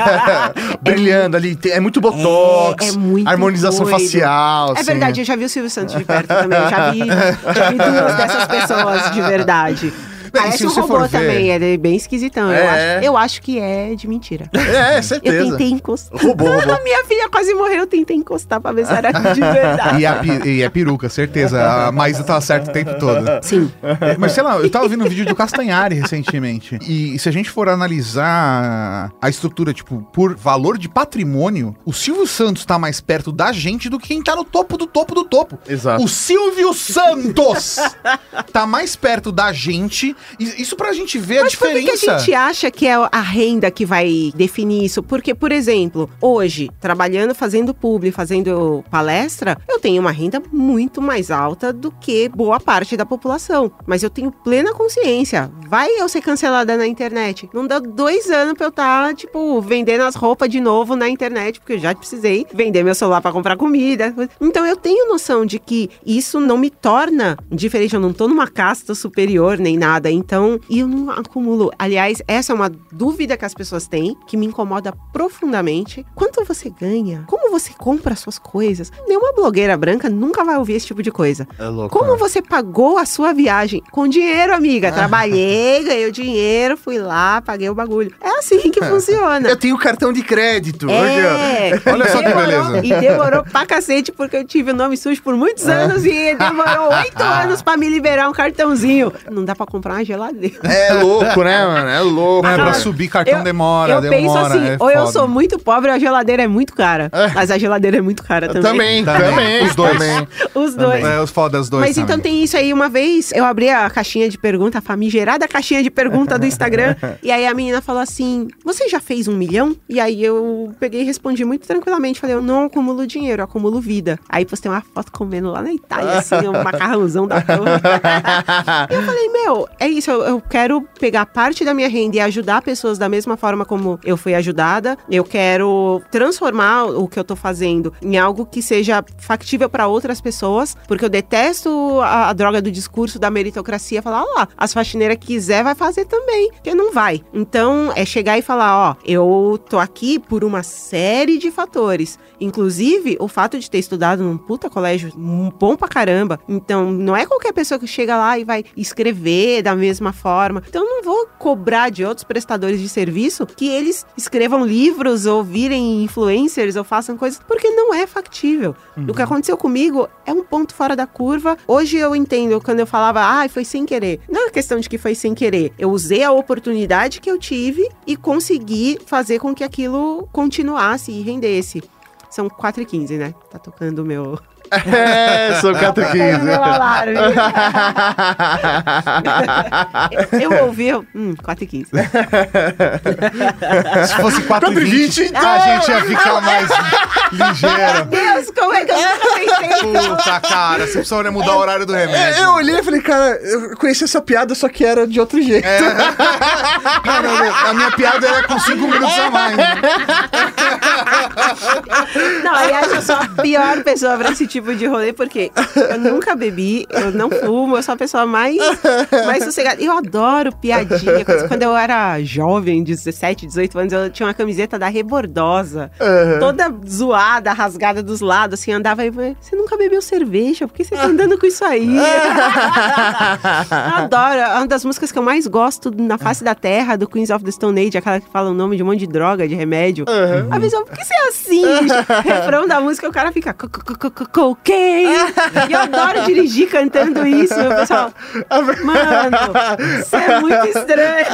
brilhando ali. É muito botox, É muito harmonização doido. facial. É assim. verdade, eu já vi o Silvio Santos de perto também. Eu já vi 2 dessas pessoas de verdade. Parece se um você robô for ver- também, ele é bem esquisitão. Eu acho que é de mentira. Certeza. Eu tentei encostar. Robô. A minha filha quase morreu, eu tentei encostar pra ver se era de verdade. E é peruca, certeza. A Maísa tava certa o tempo todo. Sim. Mas sei lá, eu tava vendo um vídeo do Castanhari recentemente. E se a gente for analisar a estrutura, tipo, por valor de patrimônio, o Silvio Santos tá mais perto da gente do que quem tá no topo do topo do topo. Exato. O Silvio Santos tá mais perto da gente. E isso pra gente ver Mas a por que diferença. a gente acha que é a renda que vai definir isso? Porque, por exemplo, hoje, trabalhando, fazendo publi, fazendo palestra, eu tenho uma renda muito mais alta do que boa parte da população. Mas eu tenho plena consciência. Vai eu ser cancelada na internet? Não dá 2 anos pra eu estar, tipo, vendendo as roupas de novo na internet, porque eu já precisei vender meu celular pra comprar comida. Então eu tenho noção de que isso não me torna diferente. Eu não tô numa casta superior nem nada. Então, eu não acumulo. Aliás, essa é uma dúvida que as pessoas têm, que me incomoda profundamente. Quanto você ganha? Como você compra as suas coisas? Nenhuma blogueira branca nunca vai ouvir esse tipo de coisa. É louco. Como você pagou a sua viagem? Com dinheiro, amiga. Trabalhei, ganhei o dinheiro, fui lá, paguei o bagulho. É assim que funciona. Eu tenho cartão de crédito. Olha só que beleza. E demorou pra cacete, porque eu tive o nome sujo por muitos anos e demorou 8 anos pra me liberar um cartãozinho. Não dá pra comprar uma geladeira. É louco, né, mano? É louco. Pra mano. subir cartão Eu demora. penso assim, é ou eu foda. sou muito pobre ou a geladeira é muito cara. Mas a geladeira é muito cara também. Também. Os dois. Também. Os dois. É, os foda os dois Mas também. então tem isso aí, uma vez eu abri a caixinha de pergunta, a famigerada caixinha de pergunta do Instagram, e aí a menina falou assim, você já fez 1 milhão? E aí eu peguei e respondi muito tranquilamente, falei, eu não acumulo dinheiro, eu acumulo vida. Aí postei uma foto comendo lá na Itália, assim, um macarrãozão da porra. E eu falei, meu, é isso, eu quero pegar parte da minha renda e ajudar pessoas da mesma forma como eu fui ajudada, eu quero transformar o que eu tô fazendo em algo que seja factível para outras pessoas, porque eu detesto a droga do discurso da meritocracia, falar, ó lá, as faxineiras que quiser vai fazer também, porque não vai. Então, é chegar e falar, ó, eu tô aqui por uma série de fatores, inclusive o fato de ter estudado num puta colégio bom pra caramba, então não é qualquer pessoa que chega lá e vai escrever da mesma forma, então eu não vou cobrar de outros prestadores de serviço que eles escrevam livros ou virem influencers ou façam coisas, porque não é factível. O que aconteceu comigo é um ponto fora da curva. Hoje eu entendo, quando eu falava, foi sem querer. Não é questão de que foi sem querer. Eu usei a oportunidade que eu tive e consegui fazer com que aquilo continuasse e rendesse. São 4h15, né? Tá tocando o meu... São 4h15. meu alarme. Eu ouvi, 4h15. Se fosse 4h20, 4h20, a gente ia ficar mais ligeiro. Deus, como é que eu nunca pensei? Puta, cara, você precisa mudar o horário do remédio. Eu olhei e falei, cara, eu conheci essa piada, só que era de outro jeito. Não, a minha piada era com 5 minutos a mais. Né? Não, aliás, eu sou a pior pessoa pra esse tipo de rolê, porque eu nunca bebi, eu não fumo, eu sou a pessoa mais sossegada. Eu adoro piadinha. Quando eu era jovem, 17, 18 anos, eu tinha uma camiseta da Rebordosa, toda zoada, rasgada dos lados, assim, andava e falei, você nunca bebeu cerveja? Por que você tá andando com isso aí? Eu adoro. É uma das músicas que eu mais gosto na face da terra, do Queens of the Stone Age, aquela que fala o nome de um monte de droga, de remédio. A pessoa, por que você é assim? Refrão da música, o cara fica cocaine. E eu adoro dirigir cantando isso. O pessoal, mano, isso é muito estranho.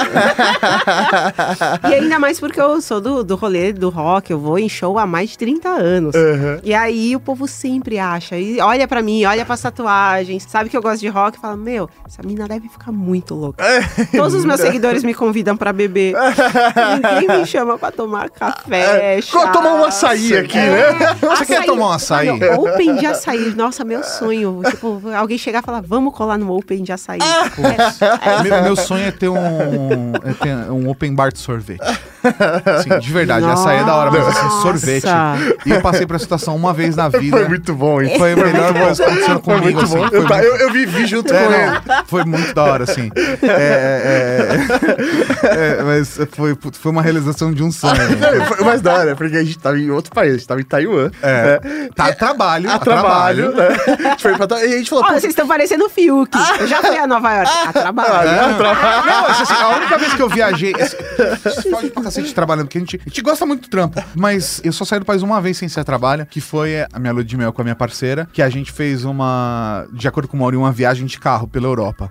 E ainda mais porque eu sou do rolê do rock, eu vou em show há mais de 30 anos. E aí o povo sempre acha, e olha pra mim, olha pras tatuagens, sabe que eu gosto de rock e fala, meu, essa menina deve ficar muito louca. Todos os meus seguidores me convidam pra beber. Ninguém me chama pra tomar café, chá. Tomar um açaí aqui, né? Você quer tomar um açaí? Mano, open de açaí. Nossa, meu sonho. Tipo, alguém chegar e falar, vamos colar no open de açaí. Meu sonho é ter um open bar de sorvete. Sim, de verdade, essa aí é da hora, mas assim, sorvete. E eu passei por essa situação uma vez na vida. Foi muito bom, hein? Foi a melhor coisa que aconteceu Foi comigo, muito bom. assim. Eu vivi junto com ele. Foi muito da hora, assim. Mas foi uma realização de um sonho. Foi mais da hora, porque a gente tava em outro país, a gente tava em Taiwan. Tá a trabalho. A trabalho, né? E a gente falou... Olha, vocês estão parecendo o Fiuk. Eu já fui a Nova York. A trabalho. Não, assim, a única vez que eu viajei... Pode pra cacete trabalhando, porque a gente gosta muito do trampo. Mas eu só saí do país uma vez sem ser trabalho, que foi a minha lua de mel com a minha parceira, que a gente fez de acordo com o Mauri, uma viagem de carro pela Europa.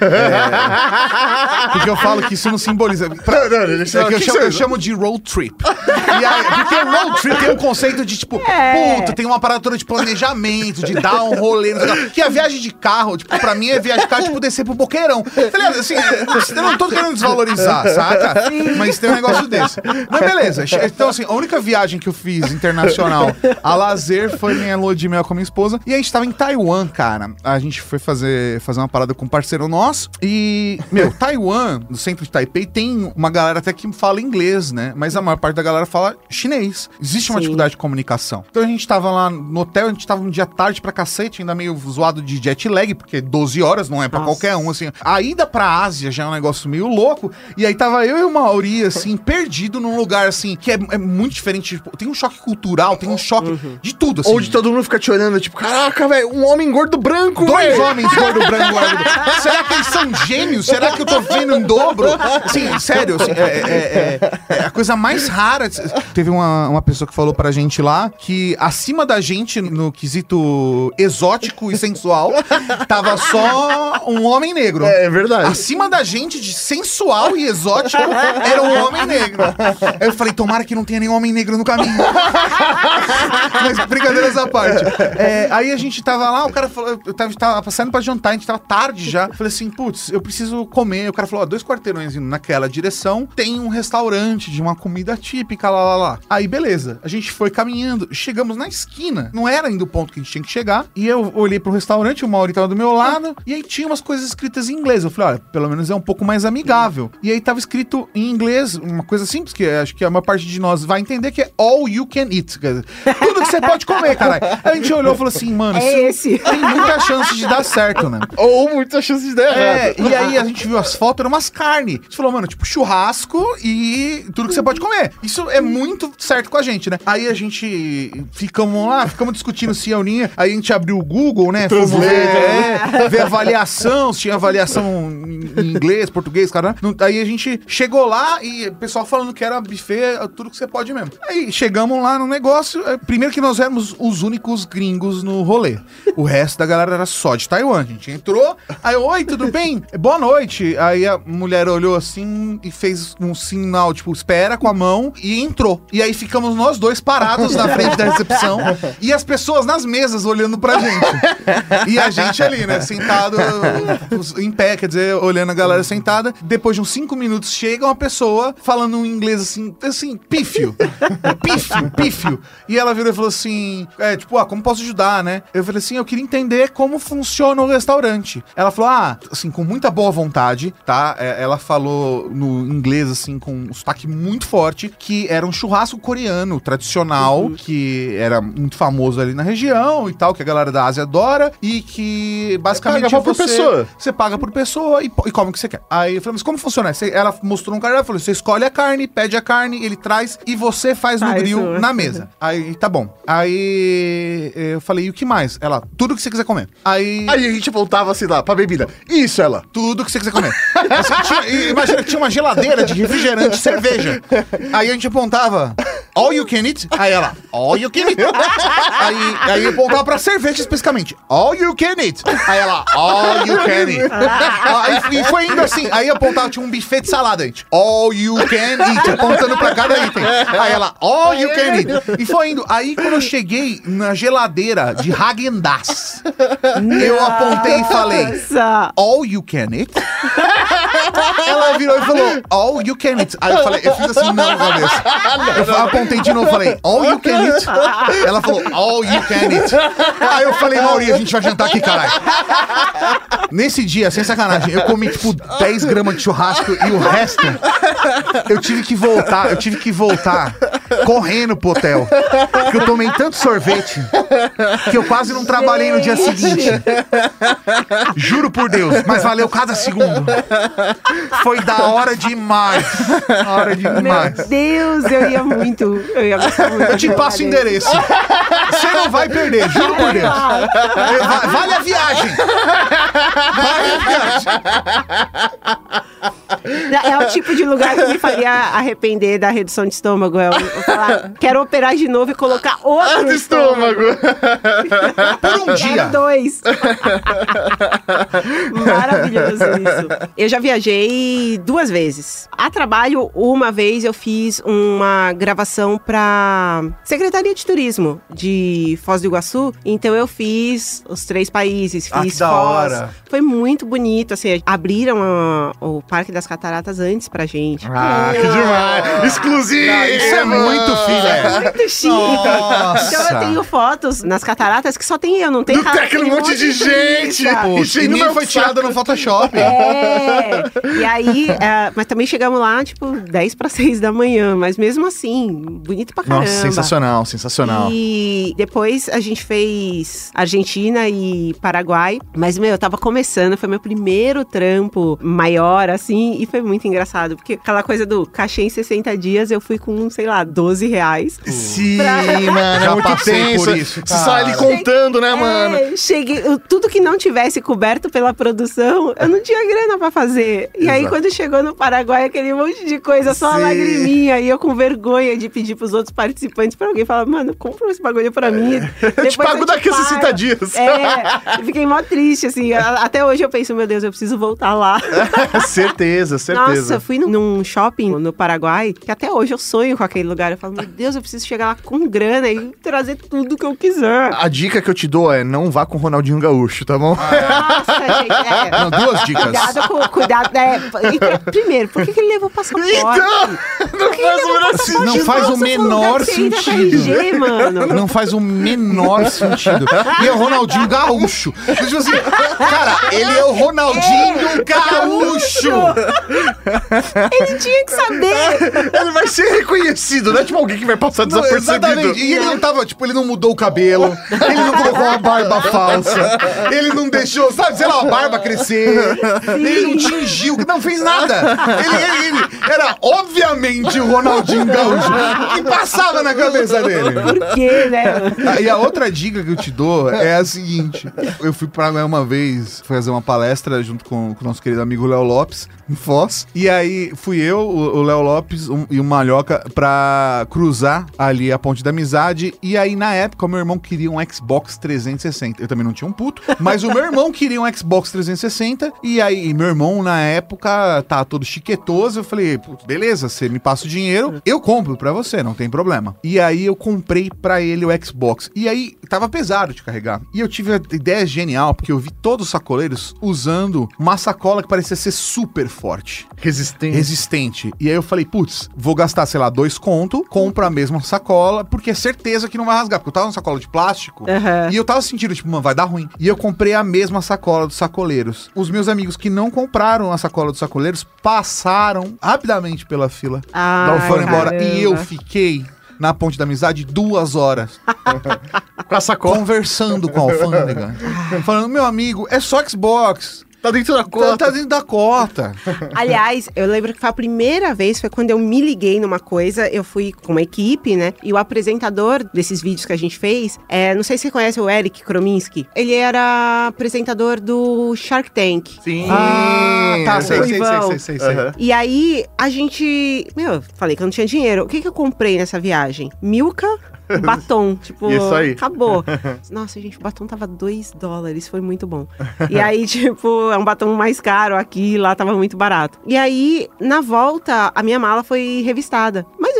Porque eu falo que isso não simboliza... Eu chamo de road trip. E aí, porque o road trip tem um conceito de, tipo, puta, tem uma parada toda de planejamento, de dar um rolê, que a viagem de carro, tipo, pra mim é viagem de carro, tipo, descer pro Boqueirão. Tá ligado? Assim, eu não tô querendo desvalorizar, saca? Mas tem um negócio desse. Mas beleza. Então, assim, a única viagem que eu fiz internacional a lazer foi minha lua de mel com a minha esposa. E a gente tava em Taiwan, cara. A gente foi fazer uma parada com um parceiro nosso. E, Taiwan, no centro de Taipei, tem uma galera até que fala inglês, né? Mas a maior parte da galera fala chinês. Existe uma dificuldade de comunicação. Então a gente tava lá no hotel, a gente tava um dia tarde pra cacete, ainda meio zoado de jet lag, porque 12 horas não é pra qualquer um, assim. A ida pra Ásia já é um negócio meio louco. E aí tava eu e o Mauri, assim, perdido num lugar, assim, que é muito diferente. Tipo, tem um choque cultural, tem um choque de tudo, assim. Ou de todo mundo ficar te olhando, tipo, caraca, velho, um homem gordo branco, Dois homens gordo branco. Será que eles são gêmeos? Será que eu tô vendo em dobro? Assim, sério, assim, é a coisa mais rara. Teve uma pessoa que falou pra gente lá que acima da gente, no quesito exótico e sensual, tava só um homem negro. É verdade. Acima da gente, de sensual e exótico, era um homem negro. Aí eu falei, tomara que não tenha nenhum homem negro no caminho. Mas brincadeiras à parte. Aí a gente tava lá, o cara falou, eu tava passando pra jantar, a gente tava tarde já. Falei assim, putz, eu preciso comer. O cara falou, 2 quarteirões indo naquela direção, tem um restaurante de uma comida típica, lá. Aí beleza, a gente foi caminhando, chegamos na esquina, não era ainda o ponto que a gente tinha que chegar, e eu olhei pro restaurante, o Mauri tava do meu lado, e aí tinha umas coisas escritas em inglês. Eu falei, olha, pelo menos é um pouco mais amigável. E aí tava escrito em inglês, uma coisa simples, que acho que a maior parte de nós vai entender, que é all you can eat. Tudo que você pode comer, caralho. Aí a gente olhou e falou assim, mano, esse tem muita chance de dar certo, né? Ou muita chance de dar errado. E aí a gente viu as fotos, eram umas carnes. A gente falou, mano, tipo churrasco e tudo que você pode comer. Isso é muito certo com a gente, né? Aí a gente ficamos discutindo se ia ou não ia. Aí a gente abriu o Google, né? Fomos ver avaliação, se tinha avaliação em inglês, português, cara. Aí a gente chegou lá e o pessoal falando que era buffet, tudo que você pode mesmo. Aí chegamos lá no negócio, primeiro que nós éramos os únicos gringos no rolê. O resto da galera era só de Taiwan. A gente entrou, aí, oi, tudo bem? Boa noite. Aí a mulher olhou assim e fez um sinal, tipo, espera com a mão e entrou. E aí ficamos nós dois parados na frente da recepção e as pessoas nas mesas olhando pra gente. E a gente ali, né, sentado em pé, quer dizer, olhando a galera sentada. Depois de uns 5 minutos, chega uma pessoa falando um inglês assim, pífio. Pífio. E ela virou e falou assim, como posso ajudar, né? Eu falei assim, eu queria entender como funciona o restaurante. Ela falou, assim, com muita boa vontade, tá? Ela falou no inglês, assim, com um sotaque muito forte, que era um churrasco coreano tradicional, que era muito famoso ali na região e tal, que a galera da Ásia adora, e que basicamente você paga por pessoa e come o que você quer. Aí eu falei, mas como funciona? Ela mostrou um cara, ela falou, você escolhe a carne, pede a carne, ele traz e você faz no grill na mesa. Aí, tá bom. Aí eu falei, e o que mais? Ela, tudo que você quiser comer. Aí a gente voltava assim lá, pra bebida. Isso, ela. Tudo que você quiser comer. Assim, imagina que tinha uma geladeira de refrigerante e cerveja. Aí a gente apontava, all you can eat? Aí ela, all you can eat. Aí eu apontava pra cerveja especificamente, all you can eat. Aí ela, all you can eat. E foi indo assim. Aí eu apontava, tinha um buffet de salada, gente. All you can eat. Apontando pra cada item. Aí ela, all you can eat. E foi indo. Aí quando eu cheguei na geladeira de Häagen-Dazs, eu apontei e falei, all you can eat? Ela virou e falou, all you can eat. Aí eu fiz assim, não, cabeça. Eu apontei de novo, falei, all you can eat. Ela falou, all you can eat. Aí eu falei, Mauri, a gente vai jantar aqui, caralho. Nesse dia, sem sacanagem, eu comi, tipo, 10 gramas de churrasco e o resto, eu tive que voltar correndo pro hotel. Porque eu tomei tanto sorvete que eu quase não trabalhei no dia seguinte. Juro por Deus, mas valeu cada segundo. Foi da hora demais. Da hora demais. Meu Deus, eu ia gostar muito. Eu te passo o endereço. Você não vai perder, juro por Deus. Vale a viagem. Vale a viagem. É o tipo de lugar que me faria arrepender da redução de estômago. Eu falar, quero operar de novo e colocar outro estômago. Por um dia. Era 2. Maravilhoso isso. Eu já viajei 2 vezes. A trabalho, uma vez eu fiz uma gravação pra Secretaria de Turismo de Foz do Iguaçu. Então eu fiz os 3 países, fiz que da Foz. hora. Foi muito bonito, assim, abriram o Parque das Cataratas antes pra gente. Que demais! Exclusivo! Isso é muito filé. Muito chique. Nossa. Então eu tenho fotos nas cataratas que só tem eu, não tem Tem aquele monte de gente! turista. Pô, Isso aí e no nem meu foi tirada no Photoshop. E aí, mas também chegamos lá, tipo, 5:50 da manhã, mas mesmo assim, bonito pra caramba. Nossa, sensacional, sensacional. E depois a gente fez Argentina e Paraguai, mas, eu tava começando, foi meu primeiro trampo maior, assim, e foi muito engraçado, porque aquela coisa do cachê em 60 dias, eu fui com, sei lá, R$12. Sim, mano, Já é muito passei tenso. por isso, Você sai ali contando, né, mano? Cheguei, tudo que não tivesse coberto pela produção, eu não tinha grana pra fazer. E aí, quando chegou no Paraguai, aquele monte de coisa, só a lagriminha, e eu com vergonha de pedir pros outros participantes pra alguém falar, mano, compra esse bagulho pra mim. Eu te pago daqui a 60 dias. Eu fiquei mó triste, assim. Até hoje eu penso, meu Deus, eu preciso voltar lá. Certeza. Nossa, eu fui num shopping no Paraguai, que até hoje eu sonho com aquele lugar. Eu falo, meu Deus, eu preciso chegar lá com grana e trazer tudo que eu quiser. A dica que eu te dou é não vá com o Ronaldinho Gaúcho, tá bom? Nossa, gente, Não, 2 dicas. Cuidado, primeiro, por que ele levou passaporte? Então, Não faz o menor sentido. RG, mano. Não faz o menor sentido. E é o Ronaldinho Gaúcho. Tipo assim, cara, ele é o Ronaldinho Gaúcho. Ele tinha que saber. Ele vai ser reconhecido, não é tipo alguém que vai passar Não, desapercebido. exatamente. E ele não tava, tipo, ele não mudou o cabelo, ele não colocou uma barba falsa, ele não deixou, sabe, sei lá, uma barba crescer, ele não tingiu, não fez nada. Ele era obviamente o Ronaldinho Gaúcho. O que passava na cabeça dele? Por quê, né? E a outra dica que eu te dou é a seguinte: eu fui pra lá uma vez fazer uma palestra junto com o nosso querido amigo Léo Lopes, em Foz. E aí fui eu, o Léo Lopes e o Malhoca pra cruzar ali a Ponte da Amizade. E aí, na época, o meu irmão queria um Xbox 360. Eu também não tinha um puto, mas o meu irmão queria um Xbox 360. E aí, meu irmão, na época, tá todo chiquetoso. Eu falei, beleza, você me passa o dinheiro, eu compro pra você, não tem problema. E aí, eu comprei pra ele o Xbox. E aí, tava pesado de carregar. E eu tive a ideia genial, porque eu vi todos os sacoleiros usando uma sacola que parecia ser super forte. Resistente. E aí eu falei, putz, vou gastar, sei lá, 2 conto, compro a mesma sacola, porque é certeza que não vai rasgar. Porque eu tava numa sacola de plástico, e eu tava sentindo, tipo, mano, vai dar ruim. E eu comprei a mesma sacola dos sacoleiros. Os meus amigos que não compraram a sacola dos sacoleiros passaram rapidamente pela fila. Foram embora. E eu fiquei na Ponte da Amizade 2 horas. Com a sacola. Conversando com a alfândega. Falando, meu amigo, é só Xbox. Tá dentro da cota. Tá dentro da cota. Aliás, eu lembro que foi a primeira vez, foi quando eu me liguei numa coisa, eu fui com uma equipe, né? E o apresentador desses vídeos que a gente fez, não sei se você conhece o Eric Krominski, ele era apresentador do Shark Tank. Sim. Tá, sei. Uhum. E aí, a gente... falei que eu não tinha dinheiro. O que eu comprei nessa viagem? Milka, batom. Tipo, isso aí. Acabou. Nossa, gente, o batom tava $2. Foi muito bom. E aí, tipo, é um batom mais caro aqui, lá tava muito barato. E aí, na volta, a minha mala foi revistada. Mas eu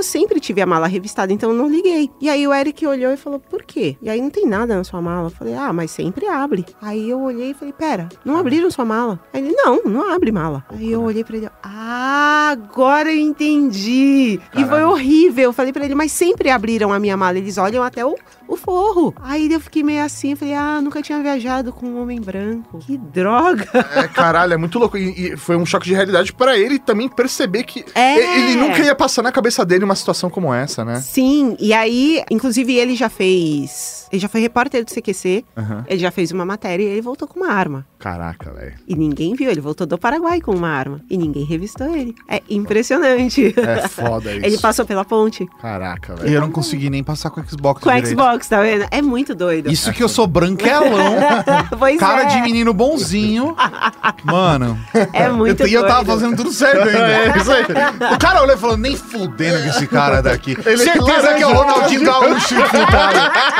sempre tive a mala revistada, então eu não liguei. E aí o Eric olhou e falou, por quê? E aí não tem nada na sua mala. Eu falei, mas sempre abre. Aí eu olhei e falei, pera, não abriram sua mala? Aí ele, não abre mala. Aí eu olhei pra ele, agora eu entendi. Caralho. E foi horrível. Eu falei pra ele, mas sempre abriram a minha mala. Eles olham até o forro. Aí eu fiquei meio assim, eu falei, nunca tinha viajado com um homem branco. Que droga. Caralho, é muito louco. E foi um choque de realidade pra ele também perceber que ele nunca ia passar na cabeça dele uma situação como essa, né? Sim, e aí, inclusive ele já foi repórter do CQC, ele já fez uma matéria e ele voltou com uma arma. Caraca, velho. E ninguém viu, ele voltou do Paraguai com uma arma. E ninguém revistou ele. É impressionante. É foda isso. Ele passou pela ponte. Caraca, velho. E eu não consegui nem passar com o Xbox Com o direito. Xbox, tá vendo? É muito doido. Isso que eu sou branquelão. Pois cara é. de menino bonzinho. Mano. É muito doido. E eu tava fazendo tudo certo ainda. Isso aí. O cara olhou e falou, nem fudendo que esse cara daqui. Certeza que é o Ronaldinho Gaúcho infiltrado.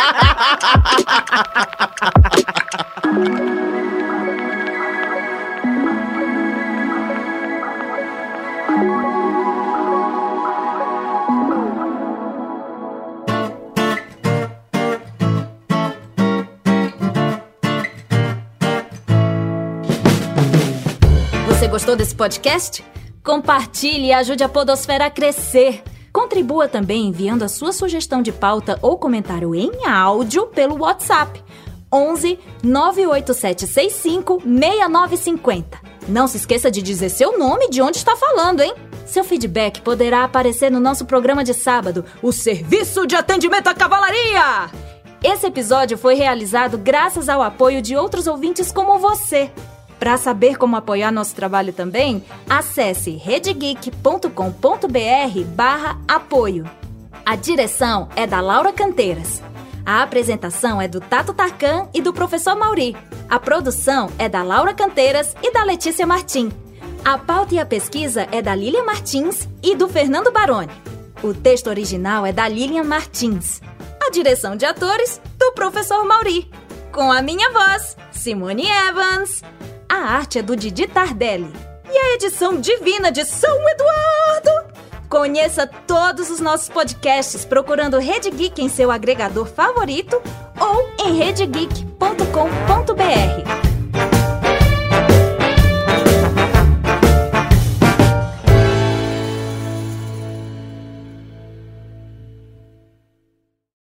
Você gostou desse podcast? Compartilhe e ajude a Podosfera a crescer. Contribua também enviando a sua sugestão de pauta ou comentário em áudio pelo WhatsApp 11 98765 6950. Não se esqueça de dizer seu nome e de onde está falando, hein? Seu feedback poderá aparecer no nosso programa de sábado, o Serviço de Atendimento à Cavalaria! Esse episódio foi realizado graças ao apoio de outros ouvintes como você. Para saber como apoiar nosso trabalho também, acesse redgeek.com.br/apoio. A direção é da Laura Canteiras. A apresentação é do Tato Tarkan e do Professor Mauri. A produção é da Laura Canteiras e da Letícia Martim. A pauta e a pesquisa é da Lilian Martins e do Fernando Baroni. O texto original é da Lilian Martins. A direção de atores, do Professor Mauri. Com a minha voz, Simone Evans. A arte é do Didi Tardelli. E a edição divina de São Eduardo. Conheça todos os nossos podcasts procurando Rede Geek em seu agregador favorito ou em redegeek.com.br.